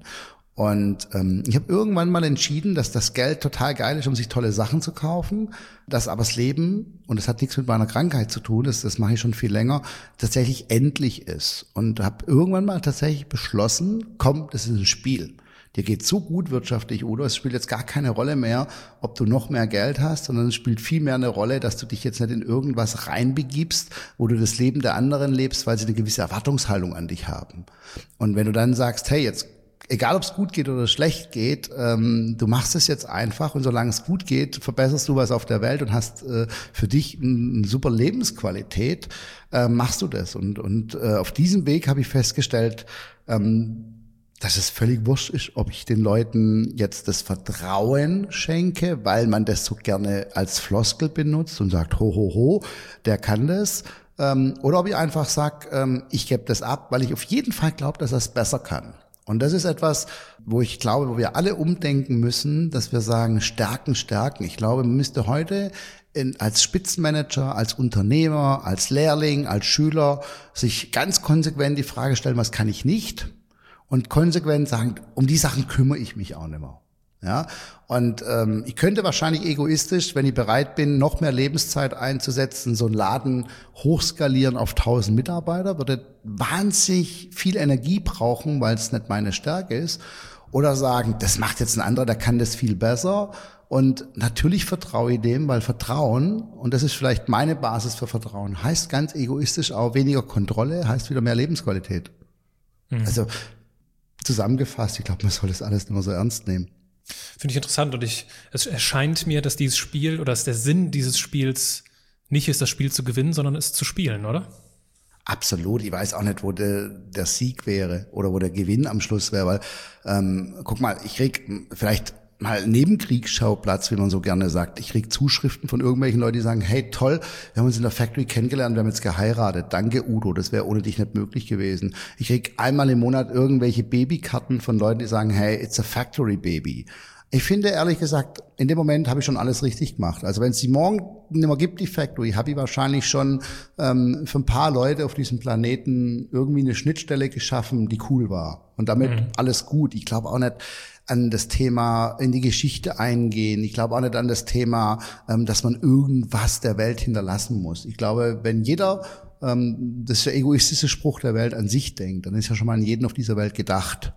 Und ähm, ich habe irgendwann mal entschieden, dass das Geld total geil ist, um sich tolle Sachen zu kaufen, dass aber das Leben, und das hat nichts mit meiner Krankheit zu tun, das, das mache ich schon viel länger, tatsächlich endlich ist. Und habe irgendwann mal tatsächlich beschlossen, komm, das ist ein Spiel. Dir geht so gut wirtschaftlich, Udo, es spielt jetzt gar keine Rolle mehr, ob du noch mehr Geld hast, sondern es spielt viel mehr eine Rolle, dass du dich jetzt nicht in irgendwas reinbegibst, wo du das Leben der anderen lebst, weil sie eine gewisse Erwartungshaltung an dich haben. Und wenn du dann sagst, hey, jetzt egal ob es gut geht oder schlecht geht, ähm, du machst es jetzt einfach und solange es gut geht, verbesserst du was auf der Welt und hast äh, für dich eine super Lebensqualität, äh, machst du das. Und, und äh, auf diesem Weg habe ich festgestellt, ähm, dass es völlig wurscht ist, ob ich den Leuten jetzt das Vertrauen schenke, weil man das so gerne als Floskel benutzt und sagt, ho, ho, ho, der kann das. Ähm, oder ob ich einfach sage, ähm, ich gebe das ab, weil ich auf jeden Fall glaube, dass er es besser kann. Und das ist etwas, wo ich glaube, wo wir alle umdenken müssen, dass wir sagen, Stärken, Stärken. Ich glaube, man müsste heute in, als Spitzenmanager, als Unternehmer, als Lehrling, als Schüler sich ganz konsequent die Frage stellen, was kann ich nicht? Und konsequent sagen, um die Sachen kümmere ich mich auch nicht mehr. Ja, und ähm, ich könnte wahrscheinlich egoistisch, wenn ich bereit bin, noch mehr Lebenszeit einzusetzen, so einen Laden hochskalieren auf tausend Mitarbeiter, würde wahnsinnig viel Energie brauchen, weil es nicht meine Stärke ist. Oder sagen, das macht jetzt ein anderer, der kann das viel besser. Und natürlich vertraue ich dem, weil Vertrauen, und das ist vielleicht meine Basis für Vertrauen, heißt ganz egoistisch auch weniger Kontrolle, heißt wieder mehr Lebensqualität. Mhm. Also zusammengefasst, ich glaube, man soll das alles nicht mehr so ernst nehmen. Finde ich interessant und ich, es erscheint mir, dass dieses Spiel oder dass der Sinn dieses Spiels nicht ist, das Spiel zu gewinnen, sondern es zu spielen, oder? Absolut. Ich weiß auch nicht, wo der, der Sieg wäre oder wo der Gewinn am Schluss wäre, weil, ähm, guck mal, ich krieg vielleicht mal Nebenkriegsschauplatz, wie man so gerne sagt. Ich krieg Zuschriften von irgendwelchen Leuten, die sagen, hey, toll, wir haben uns in der Factory kennengelernt, wir haben jetzt geheiratet. Danke, Udo, das wäre ohne dich nicht möglich gewesen. Ich krieg einmal im Monat irgendwelche Babykarten von Leuten, die sagen, hey, it's a factory baby. Ich finde, ehrlich gesagt, in dem Moment habe ich schon alles richtig gemacht. Also wenn es die morgen nicht mehr gibt, die Factory, habe ich wahrscheinlich schon ähm, für ein paar Leute auf diesem Planeten irgendwie eine Schnittstelle geschaffen, die cool war. Und damit mhm. alles gut. Ich glaube auch nicht an das Thema in die Geschichte eingehen. Ich glaube auch nicht an das Thema, ähm, dass man irgendwas der Welt hinterlassen muss. Ich glaube, wenn jeder, ähm, das ist der egoistische Spruch der Welt, an sich denkt, dann ist ja schon mal an jeden auf dieser Welt gedacht.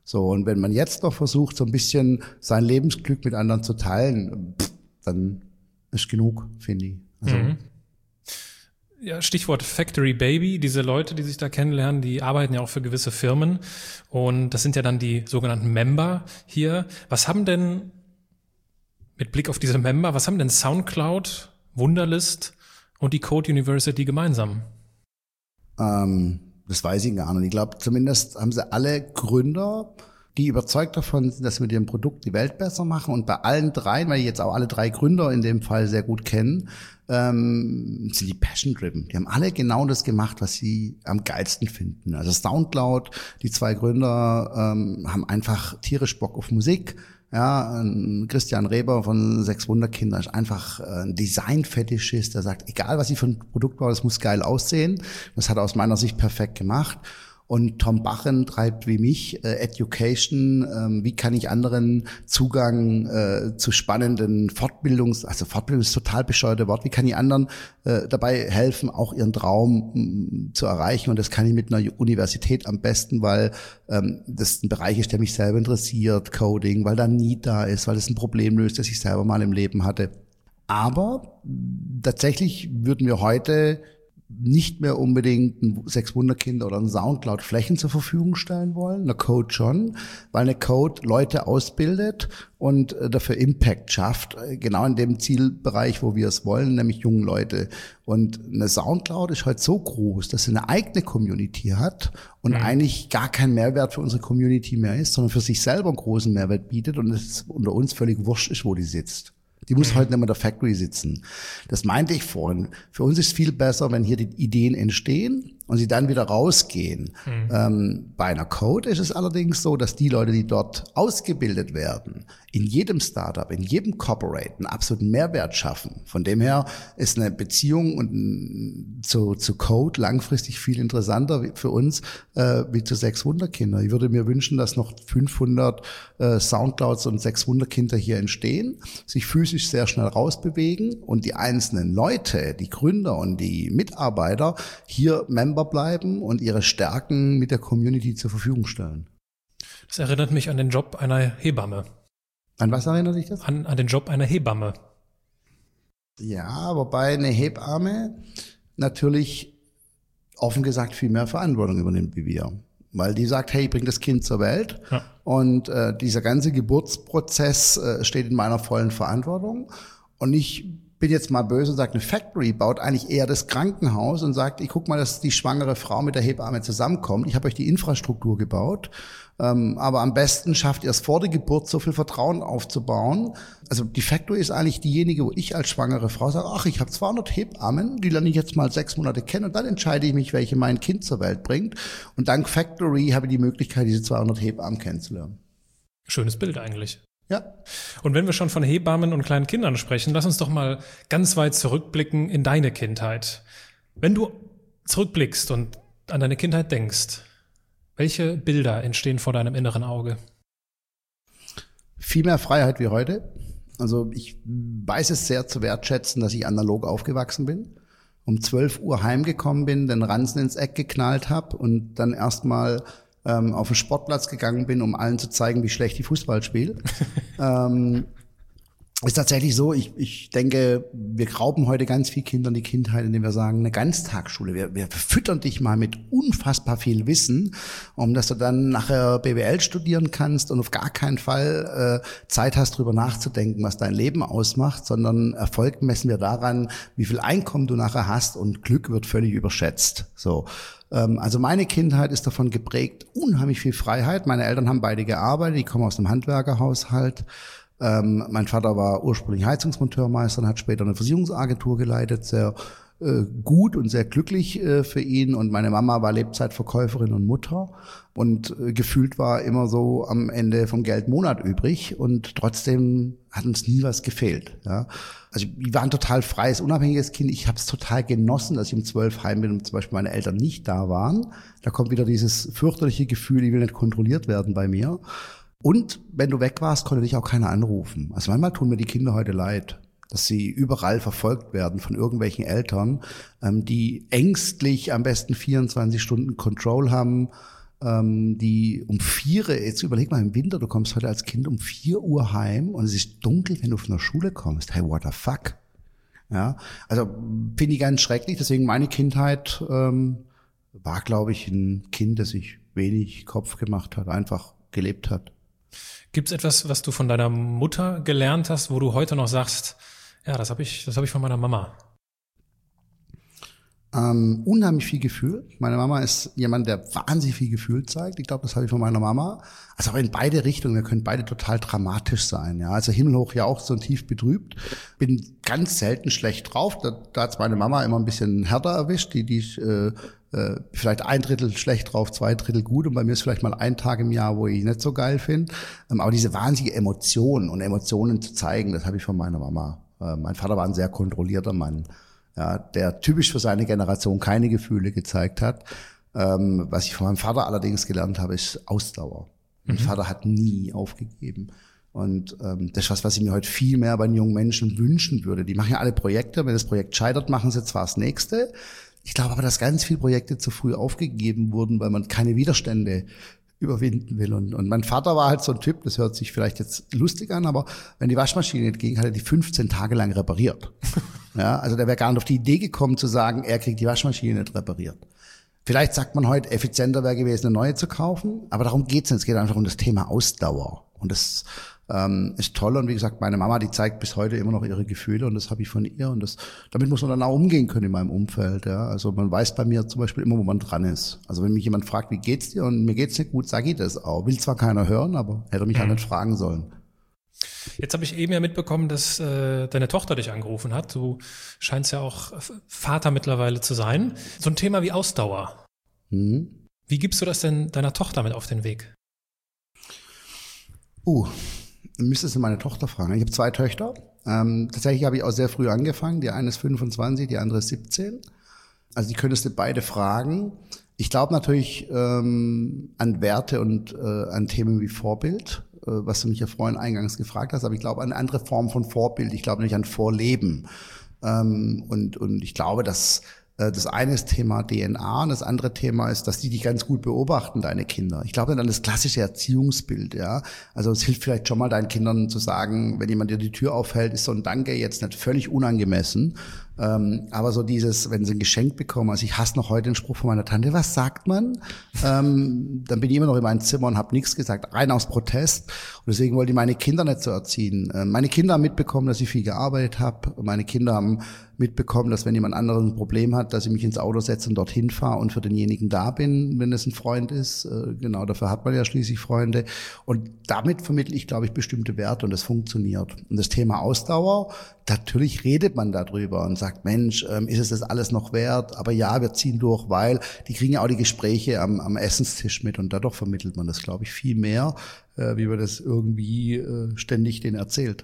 So, und wenn man jetzt noch versucht, so ein bisschen sein Lebensglück mit anderen zu teilen, pff, dann ist genug, finde ich. Also, mhm. Ja, Stichwort Factory Baby. Diese Leute, die sich da kennenlernen, die arbeiten ja auch für gewisse Firmen. Und das sind ja dann die sogenannten Member hier. Was haben denn, mit Blick auf diese Member, was haben denn SoundCloud, Wunderlist und die Code University gemeinsam? Ähm, das weiß ich gar nicht. Ich glaube, zumindest haben sie alle Gründer, die überzeugt davon sind, dass sie mit ihrem Produkt die Welt besser machen. Und bei allen dreien, weil ich jetzt auch alle drei Gründer in dem Fall sehr gut kenne, ähm, sind die passion-driven. Die haben alle genau das gemacht, was sie am geilsten finden. Also SoundCloud, die zwei Gründer ähm, haben einfach tierisch Bock auf Musik. Ja, Christian Reber von Sechs Wunderkinder ist einfach ein Design-Fetischist, der sagt, egal was ich für ein Produkt baue, das muss geil aussehen. Das hat er aus meiner Sicht perfekt gemacht. Und Tom Bachen treibt wie mich äh, Education. Ähm, wie kann ich anderen Zugang äh, zu spannenden Fortbildungs-, also Fortbildung ist total bescheuerte Wort. Wie kann ich anderen äh, dabei helfen, auch ihren Traum m, zu erreichen? Und das kann ich mit einer Universität am besten, weil ähm, das ein Bereich ist, der mich selber interessiert, Coding, weil da ein Need da ist, weil das ein Problem löst, das ich selber mal im Leben hatte. Aber tatsächlich würden wir heute nicht mehr unbedingt ein Sechs Wunderkinder oder ein Soundcloud Flächen zur Verfügung stellen wollen, eine Code schon, weil eine Code Leute ausbildet und dafür Impact schafft, genau in dem Zielbereich, wo wir es wollen, nämlich jungen Leute. Und eine Soundcloud ist heute so groß, dass sie eine eigene Community hat und mhm. eigentlich gar kein Mehrwert für unsere Community mehr ist, sondern für sich selber einen großen Mehrwert bietet und es unter uns völlig wurscht ist, wo die sitzt. Die muss mhm. heute nicht mehr in der Factory sitzen. Das meinte ich vorhin. Für uns ist viel besser, wenn hier die Ideen entstehen und sie dann wieder rausgehen. Mhm. Ähm, bei einer Code ist es allerdings so, dass die Leute, die dort ausgebildet werden, in jedem Startup, in jedem Corporate einen absoluten Mehrwert schaffen. Von dem her ist eine Beziehung und zu, zu Code langfristig viel interessanter für uns äh, wie zu Sechs Wunderkinder. Ich würde mir wünschen, dass noch fünfhundert äh, Soundclouds und Sechs Wunderkinder hier entstehen, sich physisch sehr schnell rausbewegen und die einzelnen Leute, die Gründer und die Mitarbeiter hier Member bleiben und ihre Stärken mit der Community zur Verfügung stellen. Das erinnert mich an den Job einer Hebamme. An was erinnert dich das? An, an den Job einer Hebamme. Ja, wobei eine Hebamme natürlich offen gesagt viel mehr Verantwortung übernimmt wie wir. Weil die sagt, hey, ich bring das Kind zur Welt. Ja. Und äh, dieser ganze Geburtsprozess äh, steht in meiner vollen Verantwortung. Und ich bin jetzt mal böse und sage, eine Factory baut eigentlich eher das Krankenhaus und sagt, ich guck mal, dass die schwangere Frau mit der Hebamme zusammenkommt. Ich habe euch die Infrastruktur gebaut. Ähm, aber am besten schafft ihr es vor der Geburt, so viel Vertrauen aufzubauen. Also die Factory ist eigentlich diejenige, wo ich als schwangere Frau sage, ach, ich habe zweihundert Hebammen, die lerne ich jetzt mal sechs Monate kennen und dann entscheide ich mich, welche mein Kind zur Welt bringt. Und dank Factory habe ich die Möglichkeit, diese zweihundert Hebammen kennenzulernen. Schönes Bild eigentlich. Ja. Und wenn wir schon von Hebammen und kleinen Kindern sprechen, lass uns doch mal ganz weit zurückblicken in deine Kindheit. Wenn du zurückblickst und an deine Kindheit denkst, welche Bilder entstehen vor deinem inneren Auge? Viel mehr Freiheit wie heute. Also ich weiß es sehr zu wertschätzen, dass ich analog aufgewachsen bin. Um zwölf Uhr heimgekommen bin, den Ranzen ins Eck geknallt habe und dann erstmal ähm, auf den Sportplatz gegangen bin, um allen zu zeigen, wie schlecht ich Fußball spiele. ähm, ist tatsächlich so, ich, ich denke, wir rauben heute ganz viel Kindern die Kindheit, indem wir sagen, eine Ganztagsschule. Wir, wir füttern dich mal mit unfassbar viel Wissen, um dass du dann nachher B W L studieren kannst und auf gar keinen Fall äh, Zeit hast, drüber nachzudenken, was dein Leben ausmacht, sondern Erfolg messen wir daran, wie viel Einkommen du nachher hast und Glück wird völlig überschätzt. So. Ähm, also meine Kindheit ist davon geprägt, unheimlich viel Freiheit. Meine Eltern haben beide gearbeitet, die kommen aus einem Handwerkerhaushalt. Ähm, mein Vater war ursprünglich Heizungsmonteurmeister und hat später eine Versicherungsagentur geleitet, sehr äh, gut und sehr glücklich äh, für ihn. Und meine Mama war Lebzeitverkäuferin und Mutter und äh, gefühlt war immer so am Ende vom Geld Monat übrig und trotzdem hat uns nie was gefehlt. Ja. Also wir waren total freies, unabhängiges Kind. Ich habe es total genossen, dass ich um zwölf heim bin und zum Beispiel meine Eltern nicht da waren. Da kommt wieder dieses fürchterliche Gefühl, ich will nicht kontrolliert werden bei mir. Und wenn du weg warst, konnte dich auch keiner anrufen. Also manchmal tun mir die Kinder heute leid, dass sie überall verfolgt werden von irgendwelchen Eltern, ähm, die ängstlich am besten vierundzwanzig Stunden Control haben, ähm, die um vier, jetzt überleg mal im Winter, du kommst heute als Kind um vier Uhr heim und es ist dunkel, wenn du von der Schule kommst. Hey, what the fuck? Ja, also finde ich ganz schrecklich. Deswegen meine Kindheit ähm, war, glaube ich, ein Kind, das sich wenig Kopf gemacht hat, einfach gelebt hat. Gibt's etwas, was du von deiner Mutter gelernt hast, wo du heute noch sagst, ja, das habe ich, das habe ich von meiner Mama? Ähm, unheimlich viel Gefühl. Meine Mama ist jemand, der wahnsinnig viel Gefühl zeigt. Ich glaube, das habe ich von meiner Mama. Also aber in beide Richtungen. Wir können beide total dramatisch sein. Ja, also himmelhoch ja auch so tief betrübt. Bin ganz selten schlecht drauf. Da, da hat's meine Mama immer ein bisschen härter erwischt. Die, die äh, äh, vielleicht ein Drittel schlecht drauf, zwei Drittel gut. Und bei mir ist vielleicht mal ein Tag im Jahr, wo ich nicht so geil finde. Ähm, aber diese wahnsinnige Emotionen und Emotionen zu zeigen, das habe ich von meiner Mama. Äh, mein Vater war ein sehr kontrollierter Mann. Ja, der typisch für seine Generation keine Gefühle gezeigt hat. Ähm, was ich von meinem Vater allerdings gelernt habe, ist Ausdauer. Mein mhm. Vater hat nie aufgegeben. Und ähm, das ist was, was ich mir heute viel mehr bei den jungen Menschen wünschen würde. Die machen ja alle Projekte. Wenn das Projekt scheitert, machen sie zwar das nächste. Ich glaube aber, dass ganz viele Projekte zu früh aufgegeben wurden, weil man keine Widerstände überwinden will. Und, und mein Vater war halt so ein Typ, das hört sich vielleicht jetzt lustig an, aber wenn die Waschmaschine nicht ging, hat er die fünfzehn Tage lang repariert. Ja, also der wäre gar nicht auf die Idee gekommen zu sagen, er kriegt die Waschmaschine nicht repariert. Vielleicht sagt man heute, effizienter wäre gewesen, eine neue zu kaufen, aber darum geht's nicht. Es geht einfach um das Thema Ausdauer. Und das ähm, ist toll. Und wie gesagt, meine Mama, die zeigt bis heute immer noch ihre Gefühle und das habe ich von ihr. Und das, damit muss man dann auch umgehen können in meinem Umfeld. Ja. Also man weiß bei mir zum Beispiel immer, wo man dran ist. Also wenn mich jemand fragt, wie geht's dir und mir geht's nicht gut, sage ich das auch. Will zwar keiner hören, aber hätte mich halt nicht fragen sollen. Jetzt habe ich eben ja mitbekommen, dass äh, deine Tochter dich angerufen hat. Du scheinst ja auch Vater mittlerweile zu sein. So ein Thema wie Ausdauer. Mhm. Wie gibst du das denn deiner Tochter mit auf den Weg? Uh, müsstest du meine Tochter fragen. Ich habe zwei Töchter. Ähm, tatsächlich habe ich auch sehr früh angefangen. Die eine ist fünfundzwanzig, die andere ist siebzehn. Also die könntest du beide fragen. Ich glaube natürlich ähm, an Werte und äh, an Themen wie Vorbild, äh, was du mich ja vorhin eingangs gefragt hast. Aber ich glaube an eine andere Form von Vorbild. Ich glaube nicht an Vorleben. Ähm, und, und ich glaube, dass das eine ist Thema D N A und das andere Thema ist, dass die dich ganz gut beobachten, deine Kinder. Ich glaube dann an das klassische Erziehungsbild, ja. Also es hilft vielleicht schon mal deinen Kindern zu sagen, wenn jemand dir die Tür aufhält, ist so ein Danke jetzt nicht völlig unangemessen. Ähm, aber so dieses, wenn sie ein Geschenk bekommen, also ich hasse noch heute den Spruch von meiner Tante, was sagt man? ähm, dann bin ich immer noch in meinem Zimmer und habe nichts gesagt, rein aus Protest. Und deswegen wollte ich meine Kinder nicht so erziehen. Ähm, meine Kinder haben mitbekommen, dass ich viel gearbeitet habe. Meine Kinder haben mitbekommen, dass wenn jemand anderes ein Problem hat, dass ich mich ins Auto setze und dorthin fahre und für denjenigen da bin, wenn es ein Freund ist. Äh, genau, dafür hat man ja schließlich Freunde. Und damit vermittle ich, glaube ich, bestimmte Werte und das funktioniert. Und das Thema Ausdauer, natürlich redet man darüber und sagt, Mensch, ähm, ist es das alles noch wert? Aber ja, wir ziehen durch, weil die kriegen ja auch die Gespräche am, am Essenstisch mit und dadurch vermittelt man das, glaube ich, viel mehr, äh, wie man das irgendwie äh, ständig denen erzählt.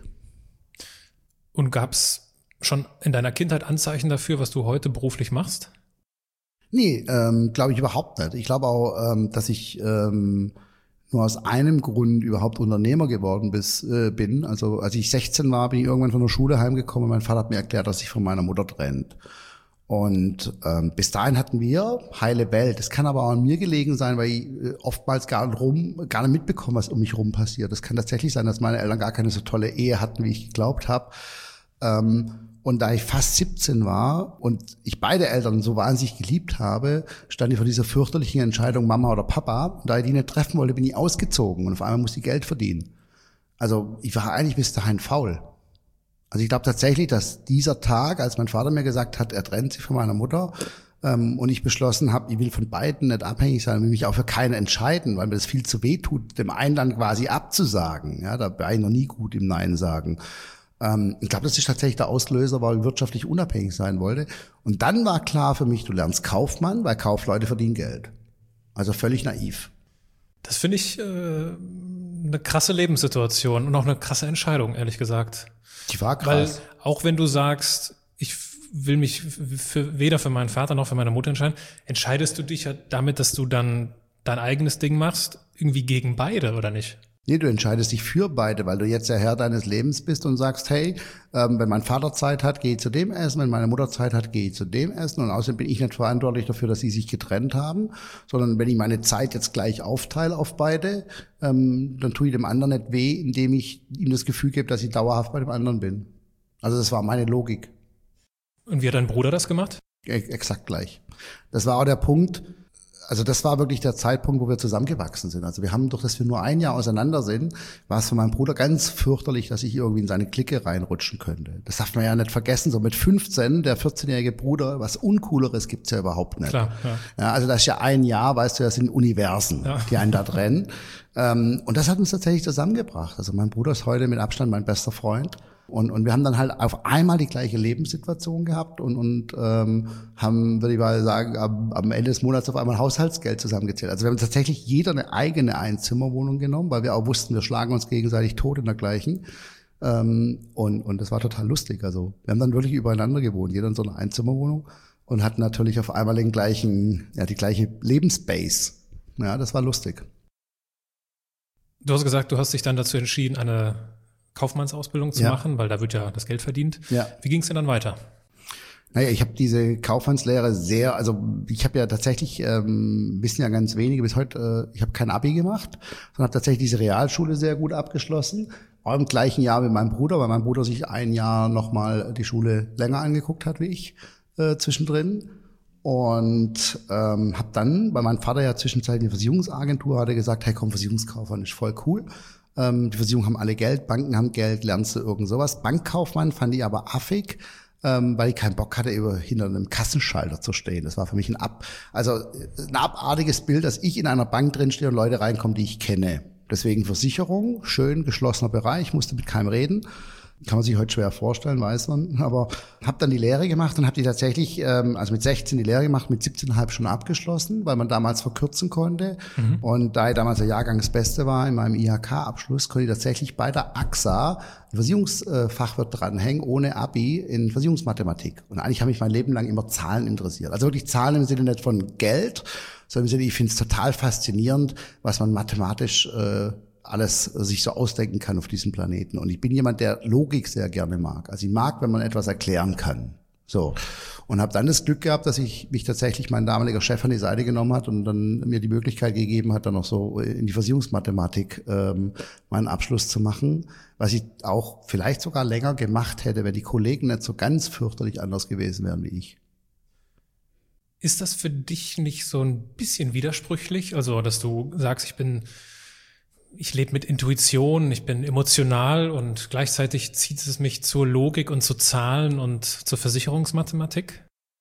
Und gab's schon in deiner Kindheit Anzeichen dafür, was du heute beruflich machst? Nee, ähm, glaube ich überhaupt nicht. Ich glaube auch, ähm, dass ich ähm, nur aus einem Grund überhaupt Unternehmer geworden bis, äh, bin. Also als ich sechzehn war, bin ich irgendwann von der Schule heimgekommen und mein Vater hat mir erklärt, dass sich von meiner Mutter trennt. Und ähm, bis dahin hatten wir heile Welt. Das kann aber auch an mir gelegen sein, weil ich äh, oftmals gar nicht, rum, gar nicht mitbekomme, was um mich rum passiert. Das kann tatsächlich sein, dass meine Eltern gar keine so tolle Ehe hatten, wie ich geglaubt habe. Ähm, Und da ich fast siebzehn war und ich beide Eltern so wahnsinnig geliebt habe, stand ich vor dieser fürchterlichen Entscheidung, Mama oder Papa. Und da ich die nicht treffen wollte, bin ich ausgezogen und auf einmal musste ich Geld verdienen. Also ich war eigentlich bis dahin faul. Also ich glaube tatsächlich, dass dieser Tag, als mein Vater mir gesagt hat, er trennt sich von meiner Mutter ähm, und ich beschlossen habe, ich will von beiden nicht abhängig sein, will mich auch für keinen entscheiden, weil mir das viel zu weh tut, dem einen dann quasi abzusagen. Ja, da war ich noch nie gut im Nein sagen. Ich glaube, das ist tatsächlich der Auslöser, weil ich wirtschaftlich unabhängig sein wollte. Und dann war klar für mich, du lernst Kaufmann, weil Kaufleute verdienen Geld. Also völlig naiv. Das finde ich äh, eine krasse Lebenssituation und auch eine krasse Entscheidung, ehrlich gesagt. Die war krass. Weil auch wenn du sagst, ich will mich für, weder für meinen Vater noch für meine Mutter entscheiden, entscheidest du dich ja damit, dass du dann dein eigenes Ding machst, irgendwie gegen beide, oder nicht? Nee, du entscheidest dich für beide, weil du jetzt der Herr deines Lebens bist und sagst, hey, ähm, wenn mein Vater Zeit hat, gehe ich zu dem essen, wenn meine Mutter Zeit hat, gehe ich zu dem essen und außerdem bin ich nicht verantwortlich dafür, dass sie sich getrennt haben, sondern wenn ich meine Zeit jetzt gleich aufteile auf beide, ähm, dann tue ich dem anderen nicht weh, indem ich ihm das Gefühl gebe, dass ich dauerhaft bei dem anderen bin. Also das war meine Logik. Und wie hat dein Bruder das gemacht? E- exakt gleich. Das war auch der Punkt. Also das war wirklich der Zeitpunkt, wo wir zusammengewachsen sind. Also wir haben, durch dass wir nur ein Jahr auseinander sind, war es für meinen Bruder ganz fürchterlich, dass ich irgendwie in seine Clique reinrutschen könnte. Das darf man ja nicht vergessen. So mit fünfzehn, der vierzehnjährige Bruder, was Uncooleres gibt's ja überhaupt nicht. Klar, ja. Ja, also das ist ja ein Jahr, weißt du, das sind Universen, ja, die einen da trennen. ähm, und das hat uns tatsächlich zusammengebracht. Also mein Bruder ist heute mit Abstand mein bester Freund. Und, und wir haben dann halt auf einmal die gleiche Lebenssituation gehabt und, und ähm, haben, würde ich mal sagen, am, am Ende des Monats auf einmal Haushaltsgeld zusammengezählt. Also wir haben tatsächlich jeder eine eigene Einzimmerwohnung genommen, weil wir auch wussten, wir schlagen uns gegenseitig tot in der gleichen. Ähm, und, und das war total lustig. Also wir haben dann wirklich übereinander gewohnt, jeder in so einer Einzimmerwohnung und hatten natürlich auf einmal den gleichen, ja, die gleiche Lebensbase. Ja, das war lustig. Du hast gesagt, du hast dich dann dazu entschieden, eine Kaufmannsausbildung zu ja. machen, weil da wird ja das Geld verdient. Ja. Wie ging es denn dann weiter? Naja, ich habe diese Kaufmannslehre sehr, also ich habe ja tatsächlich, ähm, wissen ja ganz wenige bis heute, äh, ich habe kein Abi gemacht, sondern habe tatsächlich diese Realschule sehr gut abgeschlossen. Auch im gleichen Jahr mit meinem Bruder, weil mein Bruder sich ein Jahr nochmal die Schule länger angeguckt hat wie ich äh, zwischendrin. Und ähm, habe dann, weil mein Vater ja zwischenzeitlich eine Versicherungsagentur hatte, gesagt, hey komm, Versicherungskaufmann ist voll cool. Ähm, die Versicherungen haben alle Geld, Banken haben Geld, lernst du irgend sowas. Bankkaufmann fand ich aber affig, ähm, weil ich keinen Bock hatte, über hinter einem Kassenschalter zu stehen. Das war für mich ein ab, also ein abartiges Bild, dass ich in einer Bank drin stehe und Leute reinkommen, die ich kenne. Deswegen Versicherung, schön geschlossener Bereich, musste mit keinem reden. Kann man sich heute schwer vorstellen, weiß man. Aber habe dann die Lehre gemacht und habe die tatsächlich, ähm, also mit sechzehn die Lehre gemacht, mit siebzehn Komma fünf schon abgeschlossen, weil man damals verkürzen konnte. Mhm. Und da ich damals der Jahrgang das Beste war in meinem I H K-Abschluss, konnte ich tatsächlich bei der A X A ein Versicherungsfachwirt dranhängen, ohne Abi in Versicherungsmathematik. Und eigentlich habe mich mein Leben lang immer Zahlen interessiert. Also wirklich Zahlen im Sinne nicht von Geld, sondern im Sinne, ich finde es total faszinierend, was man mathematisch äh, alles sich so ausdenken kann auf diesem Planeten. Und ich bin jemand, der Logik sehr gerne mag. Also ich mag, wenn man etwas erklären kann. So. Und habe dann das Glück gehabt, dass ich mich tatsächlich mein damaliger Chef an die Seite genommen hat und dann mir die Möglichkeit gegeben hat, dann noch so in die Versicherungsmathematik ähm, meinen Abschluss zu machen. Was ich auch vielleicht sogar länger gemacht hätte, wenn die Kollegen nicht so ganz fürchterlich anders gewesen wären wie ich. Ist das für dich nicht so ein bisschen widersprüchlich? Also, dass du sagst, ich bin Ich lebe mit Intuition, ich bin emotional und gleichzeitig zieht es mich zur Logik und zu Zahlen und zur Versicherungsmathematik?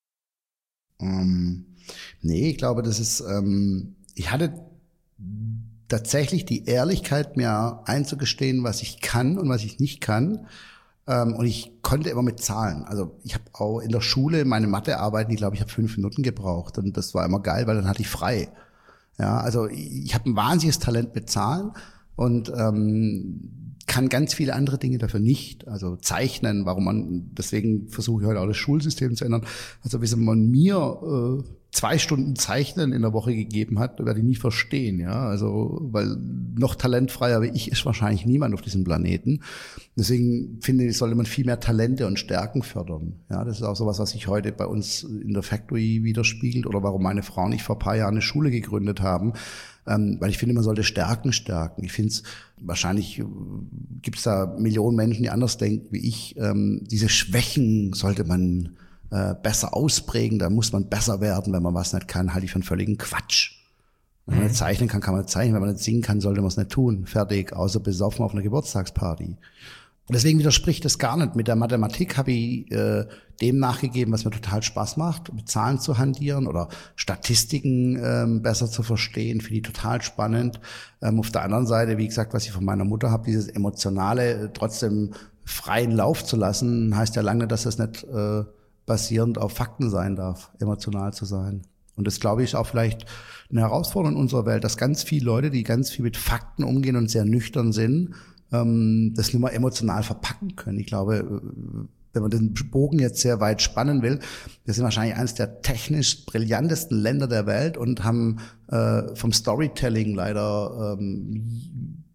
Ähm, nee, ich glaube, das ist, ähm, ich hatte tatsächlich die Ehrlichkeit, mir einzugestehen, was ich kann und was ich nicht kann. Ähm, und ich konnte immer mit Zahlen. Also ich habe auch in der Schule meine Mathearbeiten, ich glaube, ich habe fünf Minuten gebraucht und das war immer geil, weil dann hatte ich frei. Ja, also ich habe ein wahnsinniges Talent mit Zahlen und ähm, kann ganz viele andere Dinge dafür nicht. Also zeichnen, warum man, deswegen versuche ich heute auch das Schulsystem zu ändern. Also wie man mir äh, zwei Stunden Zeichnen in der Woche gegeben hat, werde ich nie verstehen. Ja, also weil noch talentfreier wie ich ist wahrscheinlich niemand auf diesem Planeten. Deswegen finde ich, sollte man viel mehr Talente und Stärken fördern. Ja, das ist auch sowas, was sich heute bei uns in der Factory widerspiegelt oder warum meine Frau und ich vor ein paar Jahren eine Schule gegründet haben. Ähm, weil ich finde, man sollte Stärken stärken. Ich finde es, wahrscheinlich gibt es da Millionen Menschen, die anders denken wie ich. Ähm, diese Schwächen sollte man äh, besser ausprägen, da muss man besser werden, wenn man was nicht kann, halte ich für einen völligen Quatsch. Wenn man nicht zeichnen kann, kann man nicht zeichnen. Wenn man nicht singen kann, sollte man es nicht tun. Fertig, außer besoffen auf einer Geburtstagsparty. Und deswegen widerspricht das gar nicht. Mit der Mathematik habe ich äh, dem nachgegeben, was mir total Spaß macht, mit Zahlen zu hantieren oder Statistiken ähm, besser zu verstehen, finde ich total spannend. Ähm, auf der anderen Seite, wie gesagt, was ich von meiner Mutter habe, dieses Emotionale äh, trotzdem freien Lauf zu lassen, heißt ja lange, dass das nicht äh, basierend auf Fakten sein darf, emotional zu sein. Und das, glaube ich, ist auch vielleicht eine Herausforderung in unserer Welt, dass ganz viele Leute, die ganz viel mit Fakten umgehen und sehr nüchtern sind, ähm, das nicht mehr emotional verpacken können. Ich glaube, wenn man den Bogen jetzt sehr weit spannen will, wir sind wahrscheinlich eines der technisch brillantesten Länder der Welt und haben äh, vom Storytelling leider ähm,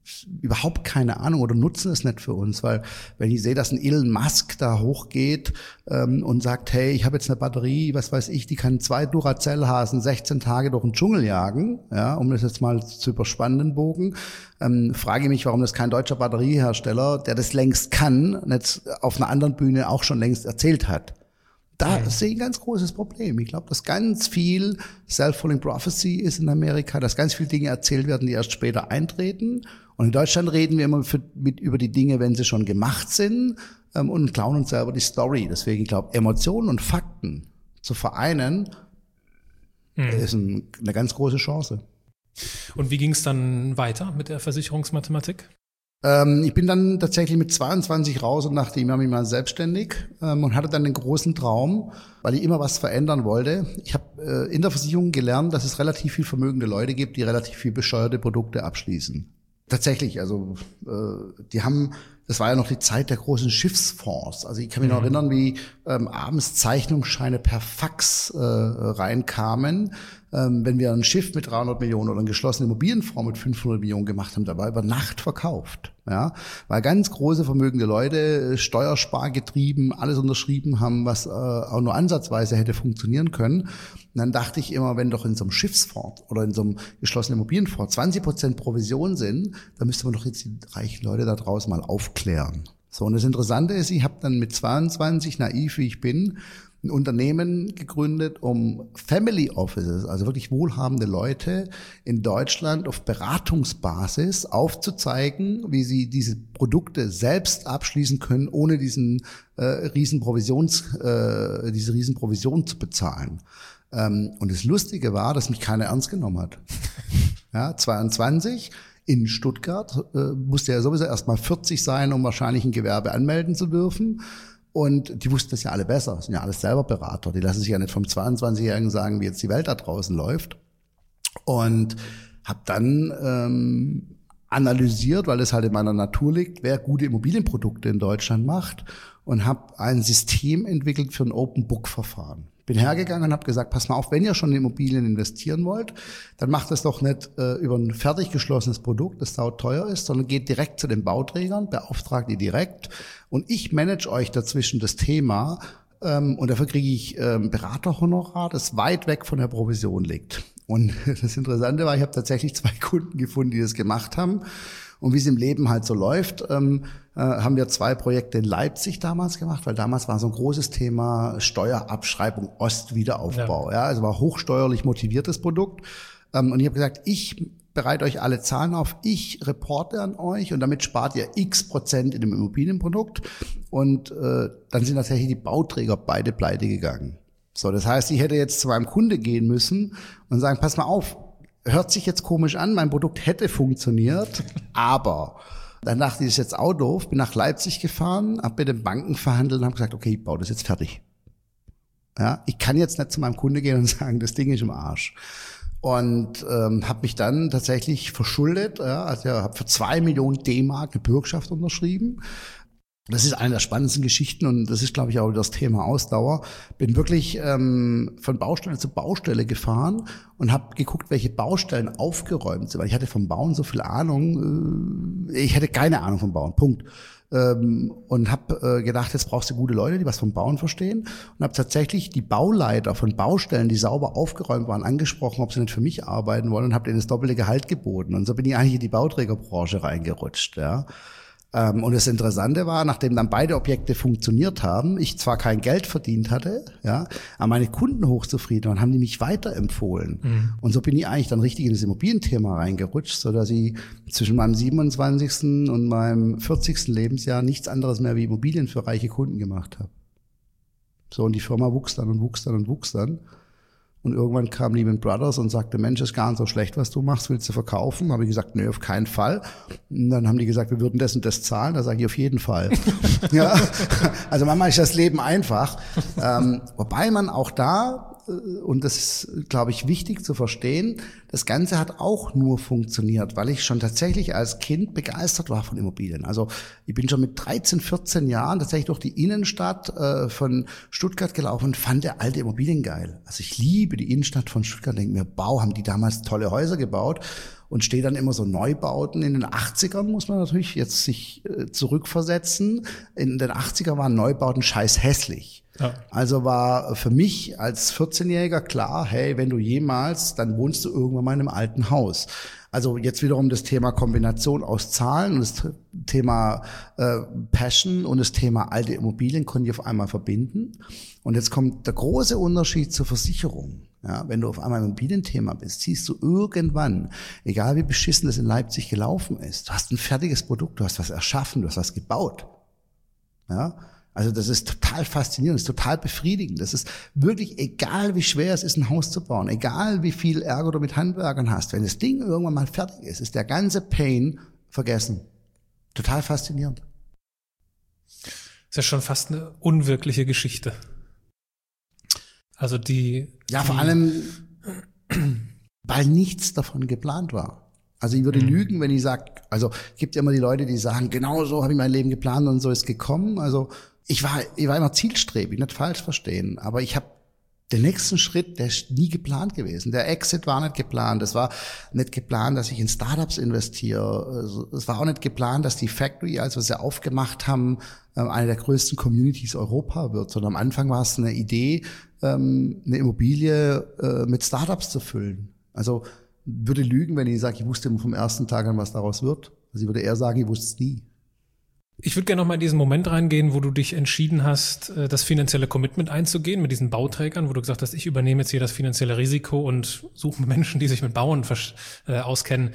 überhaupt keine Ahnung oder nutzen es nicht für uns, weil wenn ich sehe, dass ein Elon Musk da hochgeht ähm, und sagt, hey, ich habe jetzt eine Batterie, was weiß ich, die kann zwei Duracell-Hasen sechzehn Tage durch den Dschungel jagen, ja, um das jetzt mal zu überspannen, den Bogen, ähm, frage ich mich, warum das kein deutscher Batteriehersteller, der das längst kann, jetzt auf einer anderen Bühne auch schon längst erzählt hat. Da ja. sehe ich ein ganz großes Problem. Ich glaube, dass ganz viel Self-Fulfilling Prophecy ist in Amerika, dass ganz viele Dinge erzählt werden, die erst später eintreten. Und in Deutschland reden wir immer für, mit, über die Dinge, wenn sie schon gemacht sind, ähm, und klauen uns selber die Story. Deswegen, ich glaube, Emotionen und Fakten zu vereinen, mhm. ist ein, eine ganz große Chance. Und wie ging es dann weiter mit der Versicherungsmathematik? Ähm, ich bin dann tatsächlich mit zweiundzwanzig raus und dachte, ich mache mich mal selbstständig ähm, und hatte dann den großen Traum, weil ich immer was verändern wollte. Ich habe äh, in der Versicherung gelernt, dass es relativ viel vermögende Leute gibt, die relativ viel bescheuerte Produkte abschließen. Tatsächlich, also äh, die haben, das war ja noch die Zeit der großen Schiffsfonds. Also ich kann mich noch erinnern, wie ähm, abends Zeichnungsscheine per Fax äh, reinkamen, ähm, wenn wir ein Schiff mit dreihundert Millionen oder einen geschlossenen Immobilienfonds mit fünfhundert Millionen gemacht haben, dabei über Nacht verkauft. Ja, weil ganz große vermögende Leute, steuerspargetrieben, alles unterschrieben haben, was äh, auch nur ansatzweise hätte funktionieren können. Und dann dachte ich immer, wenn doch in so einem Schiffsfonds oder in so einem geschlossenen Immobilienfonds zwanzig Prozent Provision sind, dann müsste man doch jetzt die reichen Leute da draußen mal aufklären. So, und das Interessante ist, ich habe dann mit zweiundzwanzig, naiv wie ich bin, ein Unternehmen gegründet, um Family Offices, also wirklich wohlhabende Leute in Deutschland auf Beratungsbasis aufzuzeigen, wie sie diese Produkte selbst abschließen können, ohne diesen äh, riesen Provisions, äh, diese riesen Provision zu bezahlen. Ähm, und das Lustige war, dass mich keiner ernst genommen hat. Ja, zweiundzwanzig in Stuttgart äh, musste ja sowieso erst mal vierzig sein, um wahrscheinlich ein Gewerbe anmelden zu dürfen. Und die wussten das ja alle besser, das sind ja alles selber Berater. Die lassen sich ja nicht vom zweiundzwanzigjährigen sagen, wie jetzt die Welt da draußen läuft. Und habe dann ähm, analysiert, weil es halt in meiner Natur liegt, wer gute Immobilienprodukte in Deutschland macht, und habe ein System entwickelt für ein Open-Book-Verfahren. Bin hergegangen und habe gesagt, pass mal auf, wenn ihr schon in Immobilien investieren wollt, dann macht das doch nicht äh, über ein fertig geschlossenes Produkt, das sauteuer ist, sondern geht direkt zu den Bauträgern, beauftragt die direkt, und ich manage euch dazwischen das Thema, ähm, und dafür kriege ich ähm, Beraterhonorar, das weit weg von der Provision liegt. Und das Interessante war, ich habe tatsächlich zwei Kunden gefunden, die das gemacht haben. Und wie es im Leben halt so läuft, ähm, äh, haben wir zwei Projekte in Leipzig damals gemacht, weil damals war so ein großes Thema Steuerabschreibung, Ostwiederaufbau. Ja. Ja, also war hochsteuerlich motiviertes Produkt. Ähm, und ich habe gesagt, ich bereite euch alle Zahlen auf, ich reporte an euch, und damit spart ihr x Prozent in dem Immobilienprodukt. Und äh, dann sind tatsächlich die Bauträger beide pleite gegangen. So, das heißt, ich hätte jetzt zu meinem Kunde gehen müssen und sagen, pass mal auf, hört sich jetzt komisch an, mein Produkt hätte funktioniert, aber dann dachte ich, das ist jetzt auch doof, bin nach Leipzig gefahren, habe mit den Banken verhandelt und habe gesagt, okay, ich baue das jetzt fertig. Ja, ich kann jetzt nicht zu meinem Kunde gehen und sagen, das Ding ist im Arsch. Und ähm, habe mich dann tatsächlich verschuldet, ja, also habe für zwei Millionen D-Mark eine Bürgschaft unterschrieben. Das ist eine der spannendsten Geschichten, und das ist, glaube ich, auch das Thema Ausdauer. Bin wirklich ähm, von Baustelle zu Baustelle gefahren und habe geguckt, welche Baustellen aufgeräumt sind, weil ich hatte vom Bauen so viel Ahnung. Äh, ich hatte keine Ahnung vom Bauen, Punkt. Ähm, und habe äh, gedacht, jetzt brauchst du gute Leute, die was vom Bauen verstehen, und habe tatsächlich die Bauleiter von Baustellen, die sauber aufgeräumt waren, angesprochen, ob sie nicht für mich arbeiten wollen, und habe denen das doppelte Gehalt geboten. Und so bin ich eigentlich in die Bauträgerbranche reingerutscht, ja. Und das Interessante war, nachdem dann beide Objekte funktioniert haben, ich zwar kein Geld verdient hatte, ja, aber meine Kunden hochzufrieden waren, haben die mich weiterempfohlen. Mhm. Und so bin ich eigentlich dann richtig in das Immobilienthema reingerutscht, so dass ich zwischen meinem siebenundzwanzigsten und meinem vierzigsten Lebensjahr nichts anderes mehr wie Immobilien für reiche Kunden gemacht habe. So, und die Firma wuchs dann und wuchs dann und wuchs dann. Und irgendwann kam Lehman Brothers und sagte, Mensch, ist gar nicht so schlecht, was du machst, willst du verkaufen? Habe ich gesagt, nö, auf keinen Fall. Und dann haben die gesagt, wir würden das und das zahlen. Da sage ich, auf jeden Fall. Ja, also manchmal ist das Leben einfach. Ähm, wobei man auch da und das ist, glaube ich, wichtig zu verstehen, das Ganze hat auch nur funktioniert, weil ich schon tatsächlich als Kind begeistert war von Immobilien. Also ich bin schon mit dreizehn, vierzehn Jahren tatsächlich durch die Innenstadt äh, von Stuttgart gelaufen und fand der alte Immobilien geil. Also ich liebe die Innenstadt von Stuttgart, denke mir, Bau, haben die damals tolle Häuser gebaut und stehe dann immer so Neubauten. In den achtzigern muss man natürlich jetzt sich äh, zurückversetzen. In den achtzigern waren Neubauten scheiß hässlich. Ja. Also war für mich als vierzehnjähriger klar, hey, wenn du jemals, dann wohnst du irgendwann mal in einem alten Haus. Also jetzt wiederum das Thema Kombination aus Zahlen und das Thema äh, Passion und das Thema alte Immobilien konnte ich auf einmal verbinden. Und jetzt kommt der große Unterschied zur Versicherung. Ja, wenn du auf einmal im Immobilienthema bist, siehst du irgendwann, egal wie beschissen das in Leipzig gelaufen ist, du hast ein fertiges Produkt, du hast was erschaffen, du hast was gebaut. Ja, also das ist total faszinierend, das ist total befriedigend. Das ist wirklich egal, wie schwer es ist, ein Haus zu bauen, egal wie viel Ärger du mit Handwerkern hast. Wenn das Ding irgendwann mal fertig ist, ist der ganze Pain vergessen. Total faszinierend. Das ist ja schon fast eine unwirkliche Geschichte. Also die... Ja, vor allem, weil nichts davon geplant war. Also ich würde mhm. lügen, wenn ich sage, also es gibt ja immer die Leute, die sagen, genau so habe ich mein Leben geplant und so ist gekommen. Also ich war, ich war immer zielstrebig, nicht falsch verstehen, aber ich habe den nächsten Schritt, der ist nie geplant gewesen. Der Exit war nicht geplant. Es war nicht geplant, dass ich in Startups investiere. Es war auch nicht geplant, dass die Factory, als wir sie aufgemacht haben, eine der größten Communities Europa wird. Sondern am Anfang war es eine Idee, eine Immobilie mit Startups zu füllen. Also würde lügen, wenn ich sage, ich wusste vom ersten Tag an, was daraus wird. Also ich würde eher sagen, ich wusste es nie. Ich würde gerne noch mal in diesen Moment reingehen, wo du dich entschieden hast, das finanzielle Commitment einzugehen mit diesen Bauträgern, wo du gesagt hast, ich übernehme jetzt hier das finanzielle Risiko und suche Menschen, die sich mit Bauen äh, auskennen.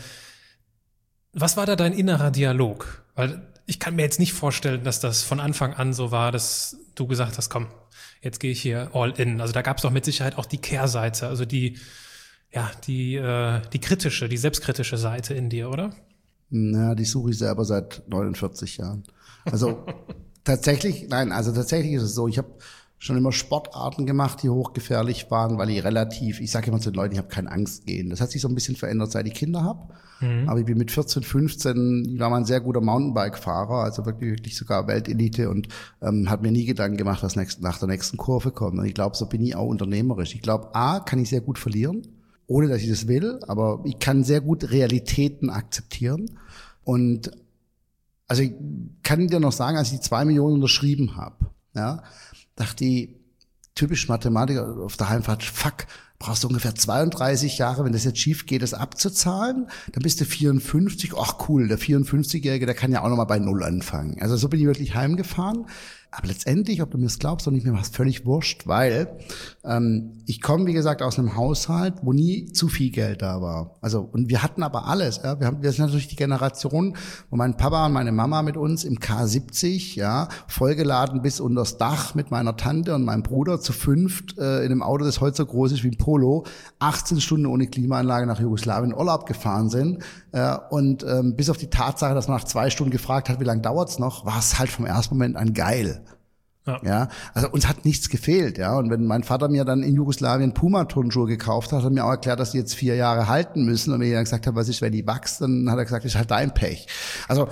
Was war da dein innerer Dialog? Weil ich kann mir jetzt nicht vorstellen, dass das von Anfang an so war, dass du gesagt hast, komm, jetzt gehe ich hier all in. Also da gab es doch mit Sicherheit auch die Kehrseite, also die, ja, die, äh, die kritische, die selbstkritische Seite in dir, oder? Na, die suche ich selber seit neunundvierzig Jahren. Also tatsächlich, nein, also tatsächlich ist es so, ich habe schon immer Sportarten gemacht, die hochgefährlich waren, weil ich relativ, ich sage immer zu den Leuten, ich habe keine Angst gehen. Das hat sich so ein bisschen verändert, seit ich Kinder habe. Mhm. Aber ich bin mit vierzehn, fünfzehn, ich war mal ein sehr guter Mountainbike-Fahrer, also wirklich, wirklich sogar Weltelite und ähm, hat mir nie Gedanken gemacht, was nächst, nach der nächsten Kurve kommt. Und ich glaube, so bin ich auch unternehmerisch. Ich glaube, A, kann ich sehr gut verlieren, ohne dass ich das will, aber ich kann sehr gut Realitäten akzeptieren. Und also ich kann dir noch sagen, als ich die zwei Millionen unterschrieben habe, ja, dachte ich, typisch Mathematiker auf der Heimfahrt, fuck, brauchst du ungefähr zweiunddreißig Jahre, wenn das jetzt schief geht, das abzuzahlen, dann bist du vierundfünfzig, ach cool, der vierundfünfzigjährige, der kann ja auch nochmal bei Null anfangen. Also so bin ich wirklich heimgefahren. Aber letztendlich, ob du mir das glaubst oder nicht, mir war es völlig wurscht, weil ähm, ich komme, wie gesagt, aus einem Haushalt, wo nie zu viel Geld da war. Also und wir hatten aber alles. Ja, wir haben, wir sind natürlich die Generation, wo mein Papa und meine Mama mit uns im K siebzig, ja, vollgeladen bis unters Dach mit meiner Tante und meinem Bruder zu fünft äh, in einem Auto, das heute so groß ist wie ein Polo, achtzehn Stunden ohne Klimaanlage nach Jugoslawien in Urlaub gefahren sind. Äh, und ähm, bis auf die Tatsache, dass man nach zwei Stunden gefragt hat, wie lange dauert's noch, war es halt vom ersten Moment an geil. Ja. ja, also uns hat nichts gefehlt, ja. Und wenn mein Vater mir dann in Jugoslawien Puma-Turnschuhe gekauft hat, hat er mir auch erklärt, dass die jetzt vier Jahre halten müssen. Und wenn ich dann gesagt habe, was ist, wenn die wächst, dann hat er gesagt, das ist halt dein Pech. Also,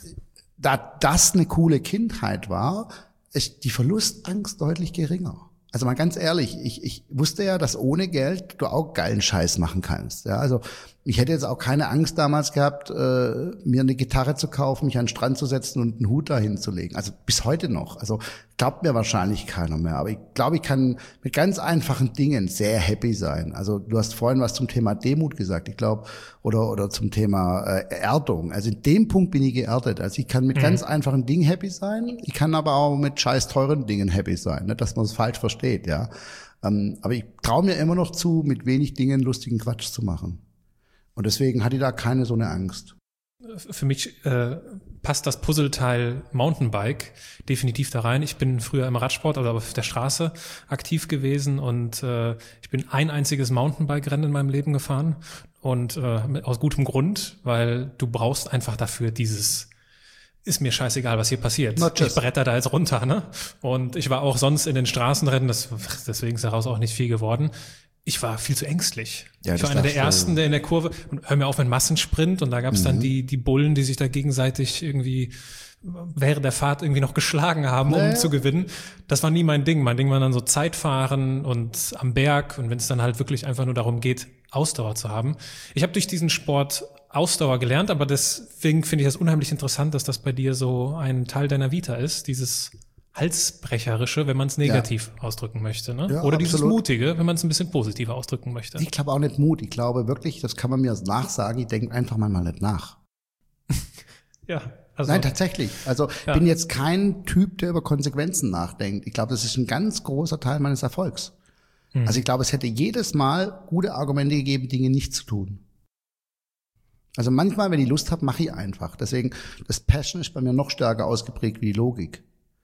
da das eine coole Kindheit war, ist die Verlustangst deutlich geringer. Also mal ganz ehrlich, ich, ich wusste ja, dass ohne Geld du auch geilen Scheiß machen kannst. Ja, also ich hätte jetzt auch keine Angst damals gehabt, äh, mir eine Gitarre zu kaufen, mich an den Strand zu setzen und einen Hut dahin zu legen. Also bis heute noch. Also glaubt mir wahrscheinlich keiner mehr. Aber ich glaube, ich kann mit ganz einfachen Dingen sehr happy sein. Also du hast vorhin was zum Thema Demut gesagt. Ich glaube, oder oder zum Thema äh, Erdung. Also in dem Punkt bin ich geerdet. Also ich kann mit mhm. ganz einfachen Dingen happy sein. Ich kann aber auch mit scheiß teuren Dingen happy sein. Nicht, dass man es falsch versteht, ja. Ähm, aber ich traue mir immer noch zu, mit wenig Dingen lustigen Quatsch zu machen. Und deswegen hatte ich da keine so eine Angst. Für mich äh, passt das Puzzleteil Mountainbike definitiv da rein. Ich bin früher im Radsport, also auf der Straße aktiv gewesen und äh, ich bin ein einziges Mountainbike-Rennen in meinem Leben gefahren und äh, aus gutem Grund, weil du brauchst einfach dafür dieses ist mir scheißegal, was hier passiert. Not Ich bretter da jetzt runter, ne? Und ich war auch sonst in den Straßenrennen, das, deswegen ist daraus auch nicht viel geworden. Ich war viel zu ängstlich. Ja, ich war einer der Ersten, der in der Kurve, und hör mir auf mit Massensprint, und da gab es mhm. dann die die Bullen, die sich da gegenseitig irgendwie während der Fahrt irgendwie noch geschlagen haben, um naja. zu gewinnen. Das war nie mein Ding. Mein Ding war dann so Zeitfahren und am Berg, und wenn es dann halt wirklich einfach nur darum geht, Ausdauer zu haben. Ich habe durch diesen Sport Ausdauer gelernt, aber deswegen finde ich das unheimlich interessant, dass das bei dir so ein Teil deiner Vita ist, dieses Halsbrecherische, wenn man es negativ ja. ausdrücken möchte, ne? Ja, Oder absolut. Dieses Mutige, wenn man es ein bisschen positiver ausdrücken möchte. Ich glaube auch nicht Mut. Ich glaube wirklich, das kann man mir nachsagen, ich denke einfach mal nicht nach. ja. Also, Nein, tatsächlich. Also ich ja. bin jetzt kein Typ, der über Konsequenzen nachdenkt. Ich glaube, das ist ein ganz großer Teil meines Erfolgs. Hm. Also ich glaube, es hätte jedes Mal gute Argumente gegeben, Dinge nicht zu tun. Also manchmal, wenn ich Lust habe, mache ich einfach. Deswegen, das Passion ist bei mir noch stärker ausgeprägt wie die Logik.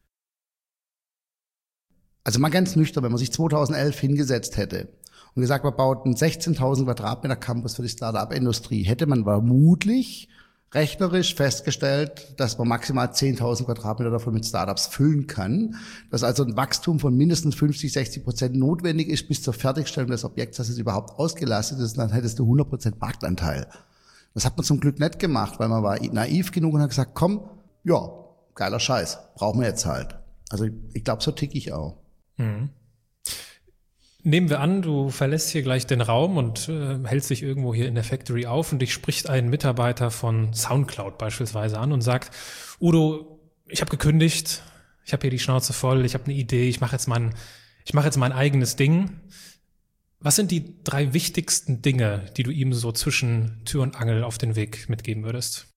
Also mal ganz nüchtern, wenn man sich zweitausendelf hingesetzt hätte und gesagt, man baut einen sechzehntausend Quadratmeter Campus für die Start-up-Industrie, hätte man vermutlich rechnerisch festgestellt, dass man maximal zehntausend Quadratmeter davon mit Startups füllen kann, dass also ein Wachstum von mindestens fünfzig, sechzig Prozent notwendig ist bis zur Fertigstellung des Objekts, dass es überhaupt ausgelastet ist, und dann hättest du hundert Prozent Marktanteil. Das hat man zum Glück nicht gemacht, weil man war naiv genug und hat gesagt, komm, ja, geiler Scheiß, brauchen wir jetzt halt. Also ich, ich glaube, so tick ich auch. Mhm. Nehmen wir an, du verlässt hier gleich den Raum und äh, hältst dich irgendwo hier in der Factory auf, und dich spricht ein Mitarbeiter von SoundCloud beispielsweise an und sagt, Udo, ich habe gekündigt, ich habe hier die Schnauze voll, ich habe eine Idee, ich mache jetzt mein, ich mache jetzt mein eigenes Ding. Was sind die drei wichtigsten Dinge, die du ihm so zwischen Tür und Angel auf den Weg mitgeben würdest?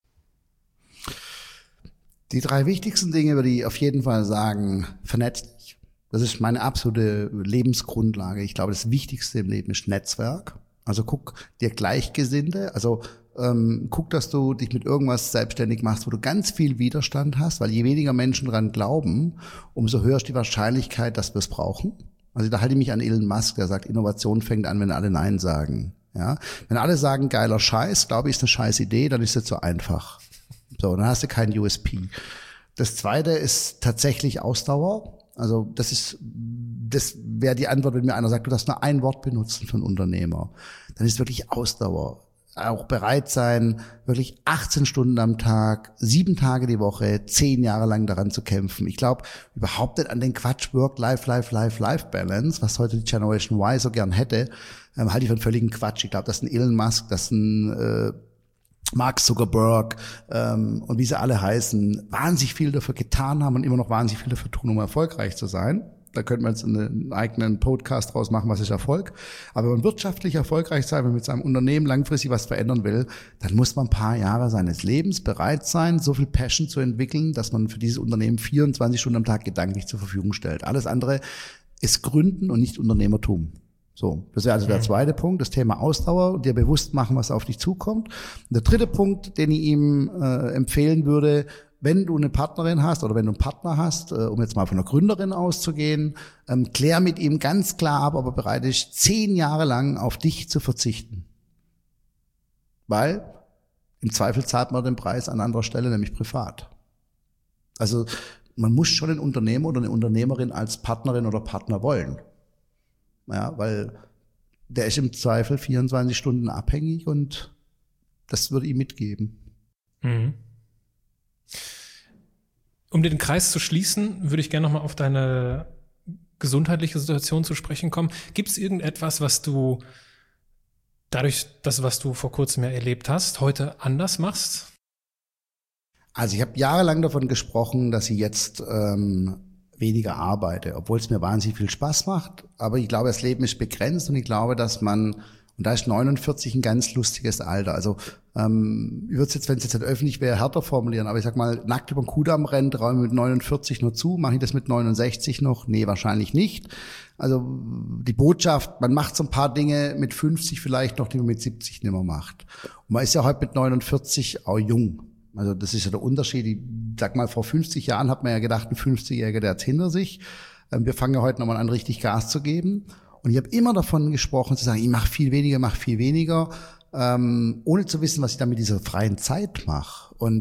Die drei wichtigsten Dinge würde ich auf jeden Fall sagen, vernetzt dich. Das ist meine absolute Lebensgrundlage. Ich glaube, das Wichtigste im Leben ist Netzwerk. Also guck dir Gleichgesinnte, also ähm, guck, dass du dich mit irgendwas selbstständig machst, wo du ganz viel Widerstand hast, weil je weniger Menschen dran glauben, umso höher ist die Wahrscheinlichkeit, dass wir es brauchen. Also da halte ich mich an Elon Musk, der sagt, Innovation fängt an, wenn alle Nein sagen. Ja, wenn alle sagen, geiler Scheiß, glaube ich, ist eine scheiß Idee, dann ist es zu einfach. So, dann hast du keinen U S P. Das zweite ist tatsächlich Ausdauer. Also das ist, das wäre die Antwort, wenn mir einer sagt, du darfst nur ein Wort benutzen für einen Unternehmer. Dann ist wirklich Ausdauer. Auch bereit sein, wirklich achtzehn Stunden am Tag, sieben Tage die Woche, zehn Jahre lang daran zu kämpfen. Ich glaube überhaupt nicht an den Quatsch Work-Life-Life-Life-Life-Balance, was heute die Generation Y so gern hätte, ähm, halte ich für einen völligen Quatsch. Ich glaube, dass ein Elon Musk, dass ein äh, Mark Zuckerberg ähm, und wie sie alle heißen, wahnsinnig viel dafür getan haben und immer noch wahnsinnig viel dafür tun, um erfolgreich zu sein. Da könnte man jetzt einen eigenen Podcast draus machen, was ist Erfolg. Aber wenn man wirtschaftlich erfolgreich sein will, mit seinem Unternehmen langfristig was verändern will, dann muss man ein paar Jahre seines Lebens bereit sein, so viel Passion zu entwickeln, dass man für dieses Unternehmen vierundzwanzig Stunden am Tag gedanklich zur Verfügung stellt. Alles andere ist Gründen und nicht Unternehmertum. So, das wäre also der zweite Punkt, das Thema Ausdauer und dir bewusst machen, was auf dich zukommt. Und der dritte Punkt, den ich ihm äh, empfehlen würde, wenn du eine Partnerin hast oder wenn du einen Partner hast, äh, um jetzt mal von einer Gründerin auszugehen, ähm, klär mit ihm ganz klar ab, ob er bereit ist, zehn Jahre lang auf dich zu verzichten. Weil im Zweifel zahlt man den Preis an anderer Stelle, nämlich privat. Also man muss schon einen Unternehmer oder eine Unternehmerin als Partnerin oder Partner wollen. Ja, weil der ist im Zweifel vierundzwanzig Stunden abhängig und das würde ich mitgeben. Mhm. Um den Kreis zu schließen, würde ich gerne nochmal auf deine gesundheitliche Situation zu sprechen kommen. Gibt es irgendetwas, was du dadurch, das, was du vor kurzem ja erlebt hast, heute anders machst? Also ich habe jahrelang davon gesprochen, dass ich jetzt ähm, weniger arbeite, obwohl es mir wahnsinnig viel Spaß macht. Aber ich glaube, das Leben ist begrenzt und ich glaube, dass man, und da ist neunundvierzig ein ganz lustiges Alter. Also ähm, ich würde es jetzt, wenn es jetzt nicht öffentlich wäre, härter formulieren, aber ich sag mal, nackt über den Kudamm rennen, traue ich mit neunundvierzig nur zu, mache ich das mit neunundsechzig noch? Nee, wahrscheinlich nicht. Also die Botschaft, man macht so ein paar Dinge mit fünfzig vielleicht noch, die man mit siebzig nicht mehr macht. Und man ist ja heute mit neunundvierzig auch jung. Also das ist ja der Unterschied. Ich sag mal, vor fünfzig Jahren hat man ja gedacht, ein fünfzigjähriger, der hat's hinter sich. Wir fangen ja heute nochmal an, richtig Gas zu geben. Und ich habe immer davon gesprochen, zu sagen, ich mache viel weniger, mache viel weniger, ähm, ohne zu wissen, was ich dann mit dieser freien Zeit mache. Und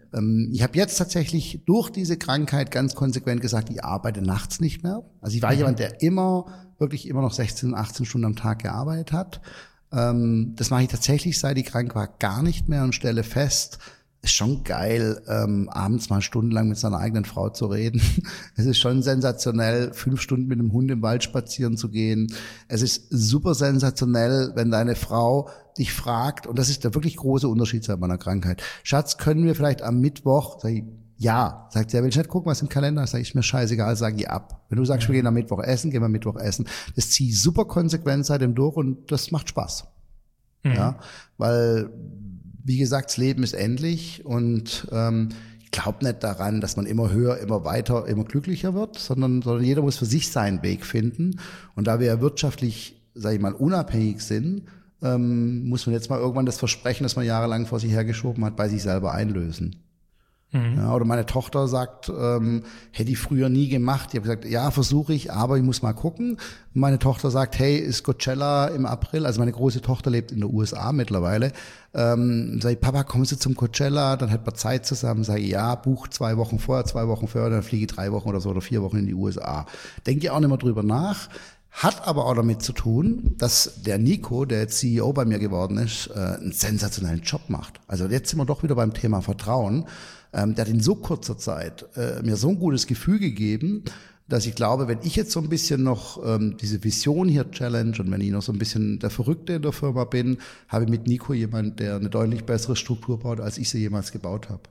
Ähm, ich habe jetzt tatsächlich durch diese Krankheit ganz konsequent gesagt, ich arbeite nachts nicht mehr. Also ich war mhm. jemand, der immer, wirklich immer noch sechzehn, achtzehn Stunden am Tag gearbeitet hat. Ähm, das mache ich tatsächlich, seit ich krank war, gar nicht mehr und stelle fest, ist schon geil, ähm, abends mal stundenlang mit seiner eigenen Frau zu reden. Es ist schon sensationell, fünf Stunden mit dem Hund im Wald spazieren zu gehen. Es ist super sensationell, wenn deine Frau dich fragt, und das ist der wirklich große Unterschied seit meiner Krankheit. Schatz, können wir vielleicht am Mittwoch, sag ich, ja, sagt sie, ja, will ich nicht gucken, was im Kalender ist, sag ich, ist mir scheißegal, sag ich ab. Wenn du sagst, wir gehen am Mittwoch essen, gehen wir am Mittwoch essen. Das ziehe ich super konsequent seitdem durch und das macht Spaß. Mhm. Ja, weil, wie gesagt, das Leben ist endlich und ähm, ich glaube nicht daran, dass man immer höher, immer weiter, immer glücklicher wird, sondern, sondern jeder muss für sich seinen Weg finden. Und da wir ja wirtschaftlich, sage ich mal, unabhängig sind, ähm, muss man jetzt mal irgendwann das Versprechen, das man jahrelang vor sich hergeschoben hat, bei sich selber einlösen. Mhm. Ja, oder meine Tochter sagt, ähm, hätte ich früher nie gemacht. Ich habe gesagt, ja, versuche ich, aber ich muss mal gucken. Und meine Tochter sagt, hey, ist Coachella im April? Also meine große Tochter lebt in den U S A mittlerweile. Ähm, sage ich, Papa, kommst du zum Coachella? Dann hätten wir Zeit zusammen. Sage ich, ja, buch zwei Wochen vorher, zwei Wochen vorher, dann fliege ich drei Wochen oder so oder vier Wochen in die U S A. Denke ich auch nicht mehr drüber nach. Hat aber auch damit zu tun, dass der Nico, der jetzt C E O bei mir geworden ist, äh, einen sensationellen Job macht. Also jetzt sind wir doch wieder beim Thema Vertrauen. Ähm, der hat in so kurzer Zeit äh, mir so ein gutes Gefühl gegeben, dass ich glaube, wenn ich jetzt so ein bisschen noch ähm, diese Vision hier challenge und wenn ich noch so ein bisschen der Verrückte in der Firma bin, habe ich mit Nico jemand, der eine deutlich bessere Struktur baut, als ich sie jemals gebaut habe.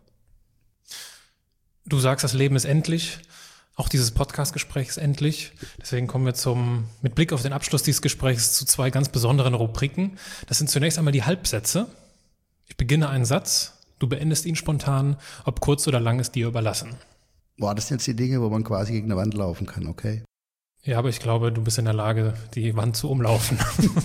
Du sagst, das Leben ist endlich. Auch dieses Podcast-Gespräch ist endlich. Deswegen kommen wir zum, mit Blick auf den Abschluss dieses Gesprächs zu zwei ganz besonderen Rubriken. Das sind zunächst einmal die Halbsätze. Ich beginne einen Satz. Du beendest ihn spontan, ob kurz oder lang ist dir überlassen. Boah, das sind jetzt die Dinge, wo man quasi gegen eine Wand laufen kann, okay? Ja, aber ich glaube, du bist in der Lage, die Wand zu umlaufen.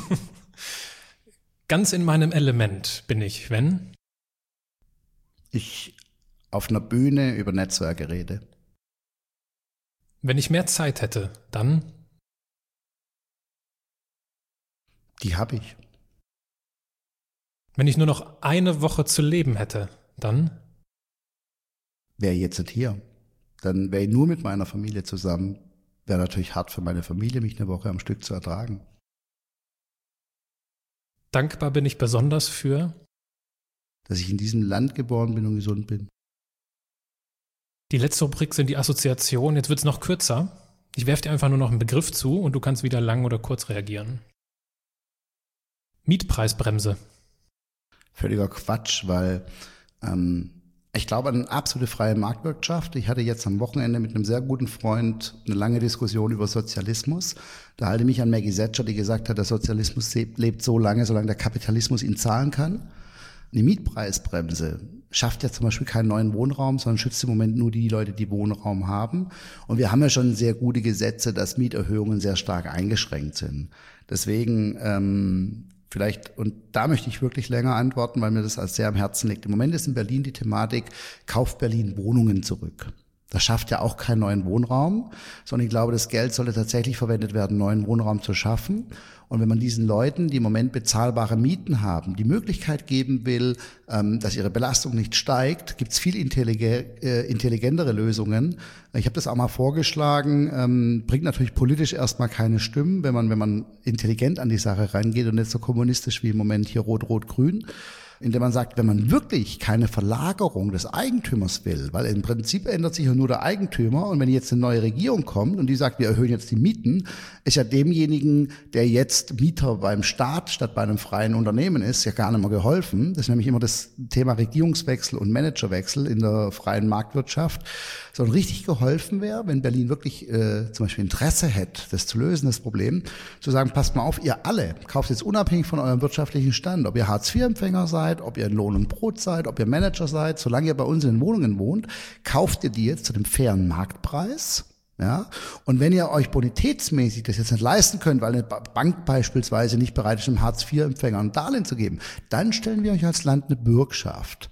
Ganz in meinem Element bin ich, wenn? Ich auf einer Bühne über Netzwerke rede. Wenn ich mehr Zeit hätte, dann? Die habe ich. Wenn ich nur noch eine Woche zu leben hätte, dann? Wäre jetzt nicht hier. Dann wäre ich nur mit meiner Familie zusammen. Wäre natürlich hart für meine Familie, mich eine Woche am Stück zu ertragen. Dankbar bin ich besonders für? Dass ich in diesem Land geboren bin und gesund bin. Die letzte Rubrik sind die Assoziationen. Jetzt wird es noch kürzer. Ich werfe dir einfach nur noch einen Begriff zu und du kannst wieder lang oder kurz reagieren. Mietpreisbremse. Völliger Quatsch, weil ähm, ich glaube an eine absolute freie Marktwirtschaft. Ich hatte jetzt am Wochenende mit einem sehr guten Freund eine lange Diskussion über Sozialismus. Da halte ich mich an Maggie Thatcher, die gesagt hat, der Sozialismus lebt so lange, solange der Kapitalismus ihn zahlen kann. Eine Mietpreisbremse schafft ja zum Beispiel keinen neuen Wohnraum, sondern schützt im Moment nur die Leute, die Wohnraum haben. Und wir haben ja schon sehr gute Gesetze, dass Mieterhöhungen sehr stark eingeschränkt sind. Deswegen ähm, vielleicht, und da möchte ich wirklich länger antworten, weil mir das als sehr am Herzen liegt. Im Moment ist in Berlin die Thematik, kauft Berlin Wohnungen zurück. Das schafft ja auch keinen neuen Wohnraum, sondern ich glaube, das Geld sollte tatsächlich verwendet werden, neuen Wohnraum zu schaffen. Und wenn man diesen Leuten, die im Moment bezahlbare Mieten haben, die Möglichkeit geben will, dass ihre Belastung nicht steigt, gibt es viel intelligentere Lösungen. Ich habe das auch mal vorgeschlagen, bringt natürlich politisch erstmal keine Stimmen, wenn man, wenn man intelligent an die Sache rangeht und nicht so kommunistisch wie im Moment hier Rot-Rot-Grün. Indem man sagt, wenn man wirklich keine Verlagerung des Eigentümers will, weil im Prinzip ändert sich ja nur der Eigentümer und wenn jetzt eine neue Regierung kommt und die sagt, wir erhöhen jetzt die Mieten, ist ja demjenigen, der jetzt Mieter beim Staat statt bei einem freien Unternehmen ist, ja gar nicht mehr geholfen. Das ist nämlich immer das Thema Regierungswechsel und Managerwechsel in der freien Marktwirtschaft. Sondern richtig geholfen wäre, wenn Berlin wirklich äh, zum Beispiel Interesse hätte, das zu lösen, das Problem, zu sagen, passt mal auf, ihr alle, kauft jetzt unabhängig von eurem wirtschaftlichen Stand, ob ihr Hartz vier Empfänger seid, ob ihr in Lohn und Brot seid, ob ihr Manager seid, solange ihr bei uns in den Wohnungen wohnt, kauft ihr die jetzt zu dem fairen Marktpreis. Ja, und wenn ihr euch bonitätsmäßig das jetzt nicht leisten könnt, weil eine Bank beispielsweise nicht bereit ist, einem Hartz vier Empfänger ein Darlehen zu geben, dann stellen wir euch als Land eine Bürgschaft.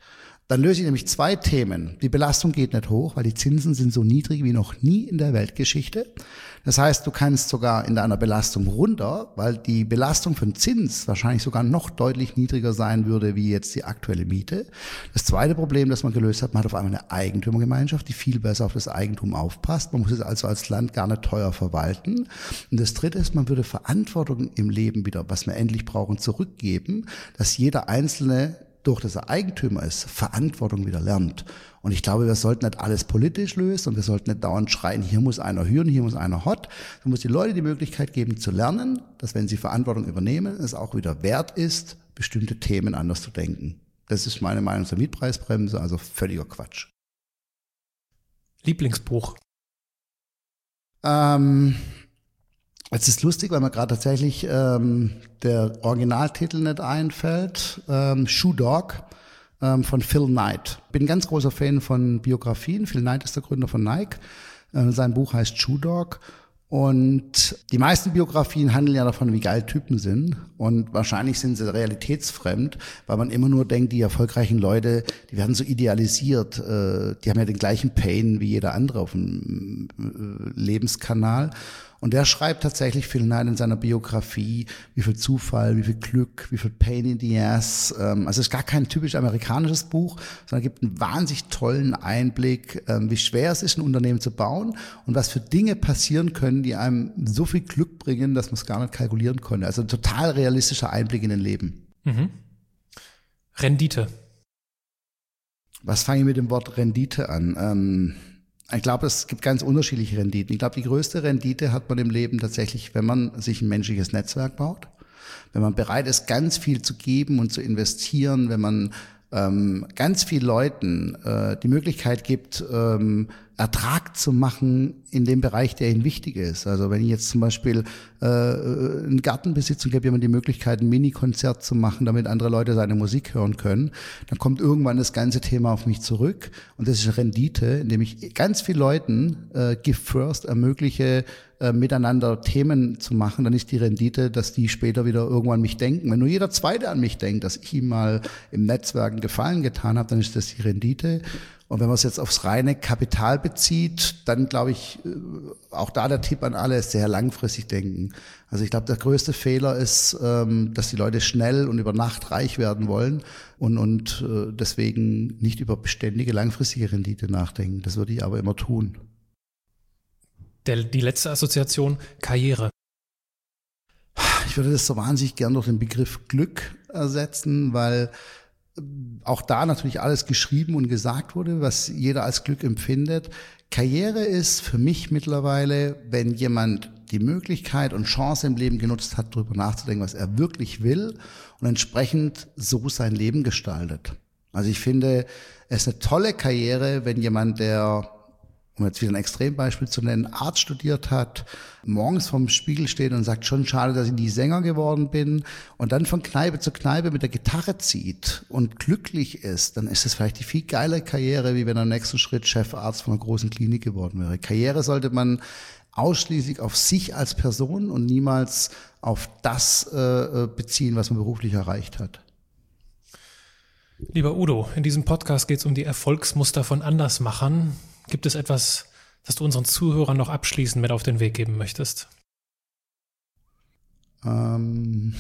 Dann löse ich nämlich zwei Themen. Die Belastung geht nicht hoch, weil die Zinsen sind so niedrig wie noch nie in der Weltgeschichte. Das heißt, du kannst sogar in deiner Belastung runter, weil die Belastung für den Zins wahrscheinlich sogar noch deutlich niedriger sein würde, wie jetzt die aktuelle Miete. Das zweite Problem, das man gelöst hat, man hat auf einmal eine Eigentümergemeinschaft, die viel besser auf das Eigentum aufpasst. Man muss es also als Land gar nicht teuer verwalten. Und das dritte ist, man würde Verantwortung im Leben wieder, was wir endlich brauchen, zurückgeben, dass jeder Einzelne, durch das er Eigentümer ist, Verantwortung wieder lernt. Und ich glaube, wir sollten nicht alles politisch lösen und wir sollten nicht dauernd schreien, hier muss einer hören, hier muss einer hot. Man muss die Leute die Möglichkeit geben zu lernen, dass wenn sie Verantwortung übernehmen, es auch wieder wert ist, bestimmte Themen anders zu denken. Das ist meine Meinung zur Mietpreisbremse, also völliger Quatsch. Lieblingsbuch? Ähm... Es ist lustig, weil mir gerade tatsächlich ähm, der Originaltitel nicht einfällt. Ähm, Shoe Dog ähm, von Phil Knight. Bin ein ganz großer Fan von Biografien. Phil Knight ist der Gründer von Nike. Äh, sein Buch heißt Shoe Dog. Und die meisten Biografien handeln ja davon, wie geil Typen sind. Und wahrscheinlich sind sie realitätsfremd, weil man immer nur denkt, die erfolgreichen Leute, die werden so idealisiert. Äh, die haben ja den gleichen Pain wie jeder andere auf dem äh, Lebenskanal. Und der schreibt tatsächlich Phil Knight in seiner Biografie, wie viel Zufall, wie viel Glück, wie viel Pain in the ass. Also es ist gar kein typisch amerikanisches Buch, sondern gibt einen wahnsinnig tollen Einblick, wie schwer es ist, ein Unternehmen zu bauen und was für Dinge passieren können, die einem so viel Glück bringen, dass man es gar nicht kalkulieren konnte. Also ein total realistischer Einblick in ein Leben. Mhm. Rendite. Was fange ich mit dem Wort Rendite an? Ähm, Ich glaube, es gibt ganz unterschiedliche Renditen. Ich glaube, die größte Rendite hat man im Leben tatsächlich, wenn man sich ein menschliches Netzwerk baut, wenn man bereit ist, ganz viel zu geben und zu investieren, wenn man ähm, ganz vielen Leuten äh, die Möglichkeit gibt, ähm, Ertrag zu machen in dem Bereich, der ihnen wichtig ist. Also wenn ich jetzt zum Beispiel äh, einen Garten besitze und gebe jemand die Möglichkeit, ein Mini-Konzert zu machen, damit andere Leute seine Musik hören können, dann kommt irgendwann das ganze Thema auf mich zurück. Und das ist Rendite, indem ich ganz vielen Leuten äh, Give First ermögliche, äh, miteinander Themen zu machen. Dann ist die Rendite, dass die später wieder irgendwann an mich denken. Wenn nur jeder Zweite an mich denkt, dass ich ihm mal im Netzwerk einen Gefallen getan habe, dann ist das die Rendite. Und wenn man es jetzt aufs reine Kapital bezieht, dann glaube ich, auch da der Tipp an alle, sehr langfristig denken. Also ich glaube, der größte Fehler ist, dass die Leute schnell und über Nacht reich werden wollen und, und deswegen nicht über beständige, langfristige Rendite nachdenken. Das würde ich aber immer tun. Der, die letzte Assoziation, Karriere. Ich würde das so wahnsinnig gern durch den Begriff Glück ersetzen, weil auch da natürlich alles geschrieben und gesagt wurde, was jeder als Glück empfindet. Karriere ist für mich mittlerweile, wenn jemand die Möglichkeit und Chance im Leben genutzt hat, darüber nachzudenken, was er wirklich will und entsprechend so sein Leben gestaltet. Also ich finde, es ist eine tolle Karriere, wenn jemand, der, um jetzt wieder ein Extrembeispiel zu nennen, Arzt studiert hat, morgens vorm Spiegel steht und sagt, schon schade, dass ich nie Sänger geworden bin und dann von Kneipe zu Kneipe mit der Gitarre zieht und glücklich ist, dann ist das vielleicht die viel geile Karriere, wie wenn er im nächsten Schritt Chefarzt von einer großen Klinik geworden wäre. Karriere sollte man ausschließlich auf sich als Person und niemals auf das äh, beziehen, was man beruflich erreicht hat. Lieber Udo, in diesem Podcast geht es um die Erfolgsmuster von Andersmachern. Gibt es etwas, das du unseren Zuhörern noch abschließend mit auf den Weg geben möchtest? Ähm,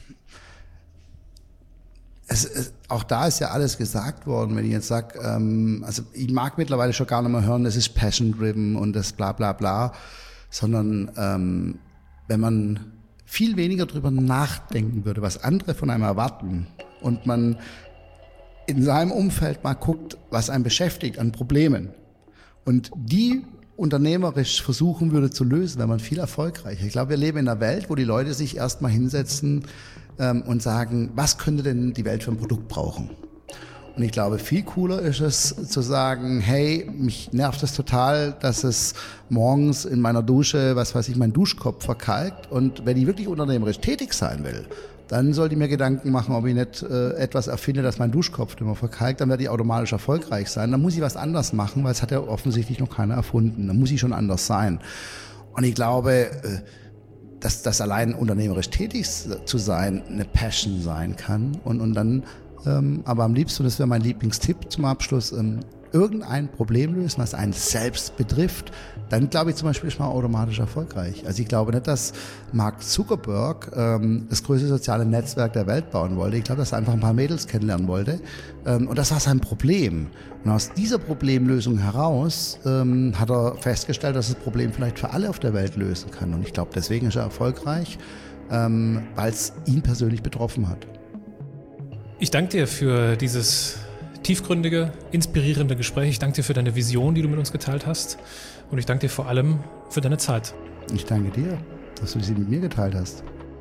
es, es, auch da ist ja alles gesagt worden, wenn ich jetzt sage, ähm, also ich mag mittlerweile schon gar nicht mehr hören, das ist passion-driven und das bla bla bla, sondern ähm, wenn man viel weniger drüber nachdenken würde, was andere von einem erwarten und man in seinem Umfeld mal guckt, was einen beschäftigt an Problemen, und die unternehmerisch versuchen würde zu lösen, wäre man viel erfolgreicher. Ich glaube, wir leben in einer Welt, wo die Leute sich erstmal hinsetzen ähm, und sagen, was könnte denn die Welt für ein Produkt brauchen? Und ich glaube, viel cooler ist es zu sagen, hey, mich nervt es total, dass es morgens in meiner Dusche, was weiß ich, mein Duschkopf verkalkt. Und wenn ich wirklich unternehmerisch tätig sein will, dann sollte ich mir Gedanken machen, ob ich nicht äh, etwas erfinde, dass mein Duschkopf immer verkalkt, dann werde ich automatisch erfolgreich sein. Dann muss ich was anders machen, weil es hat ja offensichtlich noch keiner erfunden. Dann muss ich schon anders sein. Und ich glaube, äh, dass das allein unternehmerisch tätig zu sein eine Passion sein kann. Und, und dann Ähm, aber am liebsten, und das wäre mein Lieblingstipp zum Abschluss, ähm, irgendein Problem lösen, was einen selbst betrifft, dann glaube ich zum Beispiel ist man automatisch erfolgreich. Also ich glaube nicht, dass Mark Zuckerberg ähm, das größte soziale Netzwerk der Welt bauen wollte. Ich glaube, dass er einfach ein paar Mädels kennenlernen wollte. Ähm, und das war sein Problem. Und aus dieser Problemlösung heraus ähm, hat er festgestellt, dass das Problem vielleicht für alle auf der Welt lösen kann. Und ich glaube, deswegen ist er erfolgreich, ähm, weil es ihn persönlich betroffen hat. Ich danke dir für dieses tiefgründige, inspirierende Gespräch. Ich danke dir für deine Vision, die du mit uns geteilt hast. Und ich danke dir vor allem für deine Zeit. Ich danke dir, dass du sie mit mir geteilt hast.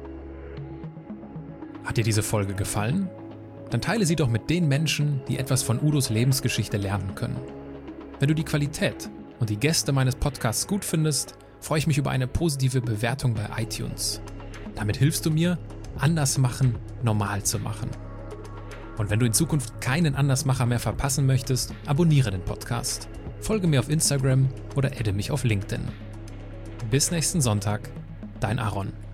Hat dir diese Folge gefallen? Dann teile sie doch mit den Menschen, die etwas von Udos Lebensgeschichte lernen können. Wenn du die Qualität und die Gäste meines Podcasts gut findest, freue ich mich über eine positive Bewertung bei iTunes. Damit hilfst du mir, Andersmachen normal zu machen. Und wenn du in Zukunft keinen Andersmacher mehr verpassen möchtest, abonniere den Podcast, folge mir auf Instagram oder adde mich auf LinkedIn. Bis nächsten Sonntag, dein Aaron.